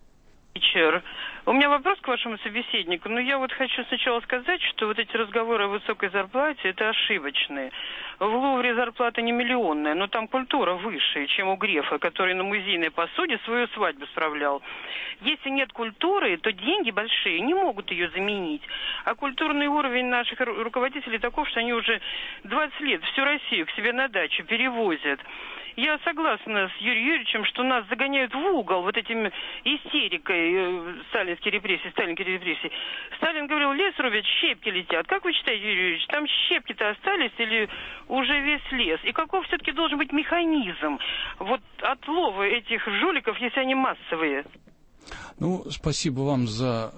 Вечер. У меня вопрос к вашему собеседнику. Но я вот хочу сначала сказать, что вот эти разговоры о высокой зарплате, это ошибочные. В Лувре зарплата не миллионная, но там культура выше, чем у Грефа, который на музейной посуде свою свадьбу справлял. Если нет культуры, то деньги большие не могут ее заменить. А культурный уровень наших руководителей таков, что они уже двадцать лет всю Россию к себе на дачу перевозят. Я согласна с Юрием Юрьевичем, что нас загоняют в угол вот этим истерикой э, сталинские репрессии, сталинские репрессии. Сталин говорил, лес рубят, щепки летят. Как вы считаете, Юрий Юрьевич, там щепки-то остались или уже весь лес? И каков все-таки должен быть механизм вот отлова этих жуликов, если они массовые? Ну, спасибо вам за...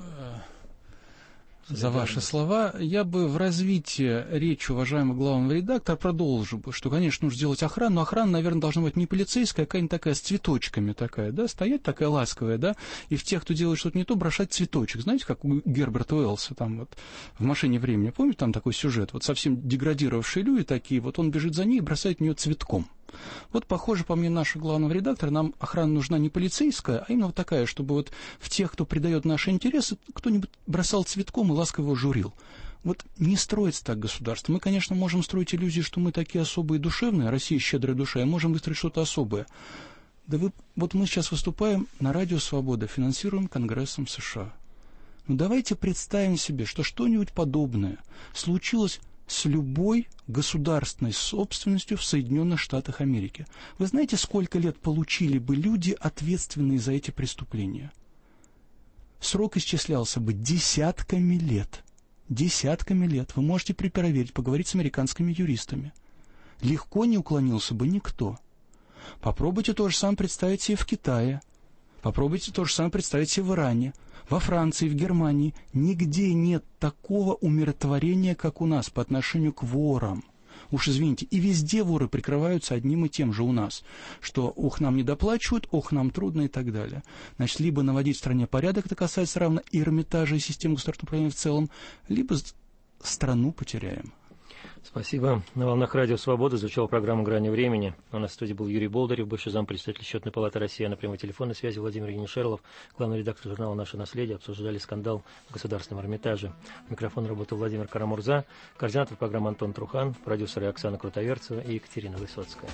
За ваши слова. Я бы в развитии речи уважаемого главного редактора продолжил бы, что, конечно, нужно сделать охрану, но охрана, наверное, должна быть не полицейская, а какая-нибудь такая с цветочками такая, да, стоять такая ласковая, да, и в тех, кто делает что-то не то, бросать цветочек. Знаете, как у Герберта Уэллса там вот в «Машине времени», помните, там такой сюжет, вот совсем деградировавшие люди такие, вот он бежит за ней и бросает в нее цветком. Вот, похоже, по мнению нашего главного редактора, нам охрана нужна не полицейская, а именно вот такая, чтобы вот в тех, кто придает наши интересы, кто-нибудь бросал цветком и ласково его журил. Вот не строится так государство. Мы, конечно, можем строить иллюзии, что мы такие особые душевные, Россия щедрая душа, и можем выстроить что-то особое. Да вы, вот мы сейчас выступаем на Радио Свобода, финансируем Конгрессом США. Ну давайте представим себе, что что-нибудь подобное случилось с любой государственной собственностью в Соединенных Штатах Америки. Вы знаете, сколько лет получили бы люди, ответственные за эти преступления? Срок исчислялся бы десятками лет. Десятками лет. Вы можете перепроверить, поговорить с американскими юристами. Легко не уклонился бы никто. Попробуйте то же самое представить себе в Китае. Попробуйте то же самое представить себе в Иране. Во Франции, в Германии нигде нет такого умиротворения, как у нас по отношению к ворам. Уж извините, и везде воры прикрываются одним и тем же у нас, что ох, нам не доплачивают, ох, нам трудно и так далее. Значит, либо наводить в стране порядок, это касается равно и Эрмитажа, и системы государственного управления в целом, либо страну потеряем. Спасибо. На волнах Радио Свобода звучала программа «Грани времени». У нас в студии был Юрий Болдырев, бывший зампредседатель Счетной палаты России, а на прямой телефонной связи Владимир Янишарович, главный редактор журнала «Наше наследие». Обсуждали скандал в Государственном Эрмитаже. Микрофон работал Владимир Карамурза, координатор программы Антон Трухан, продюсеры Оксана Крутоверцева и Екатерина Высоцкая.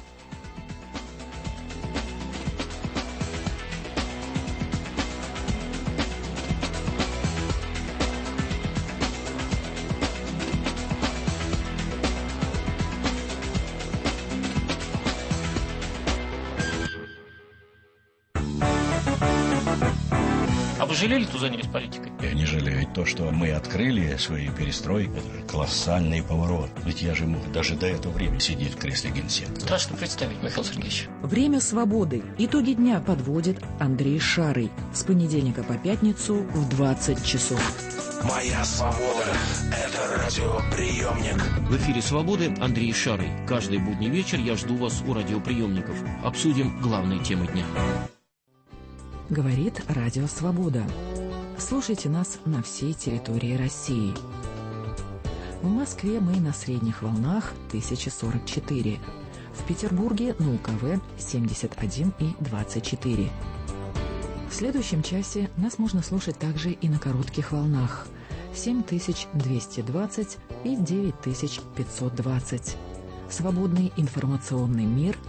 Вы жалели, что занялись политикой? Я не жалею. То, что мы открыли свою перестройку, это же колоссальный поворот. Ведь я же мог даже до этого времени сидеть в кресле генсека. Страшно представить, Михаил Сергеевич. Время свободы. Итоги дня подводит Андрей Шарый. С понедельника по пятницу в двадцать часов. Моя свобода – это радиоприемник. В эфире «Свободы» Андрей Шарый. Каждый будний вечер я жду вас у радиоприемников. Обсудим главные темы дня. Говорит Радио Свобода. Слушайте нас на всей территории России. В Москве мы на средних волнах тысяча сорок четыре. В Петербурге на У Ка В семьдесят один и двадцать четыре. В следующем часе нас можно слушать также и на коротких волнах семь тысяч двести двадцать и девять тысяч пятьсот двадцать. Свободный информационный мир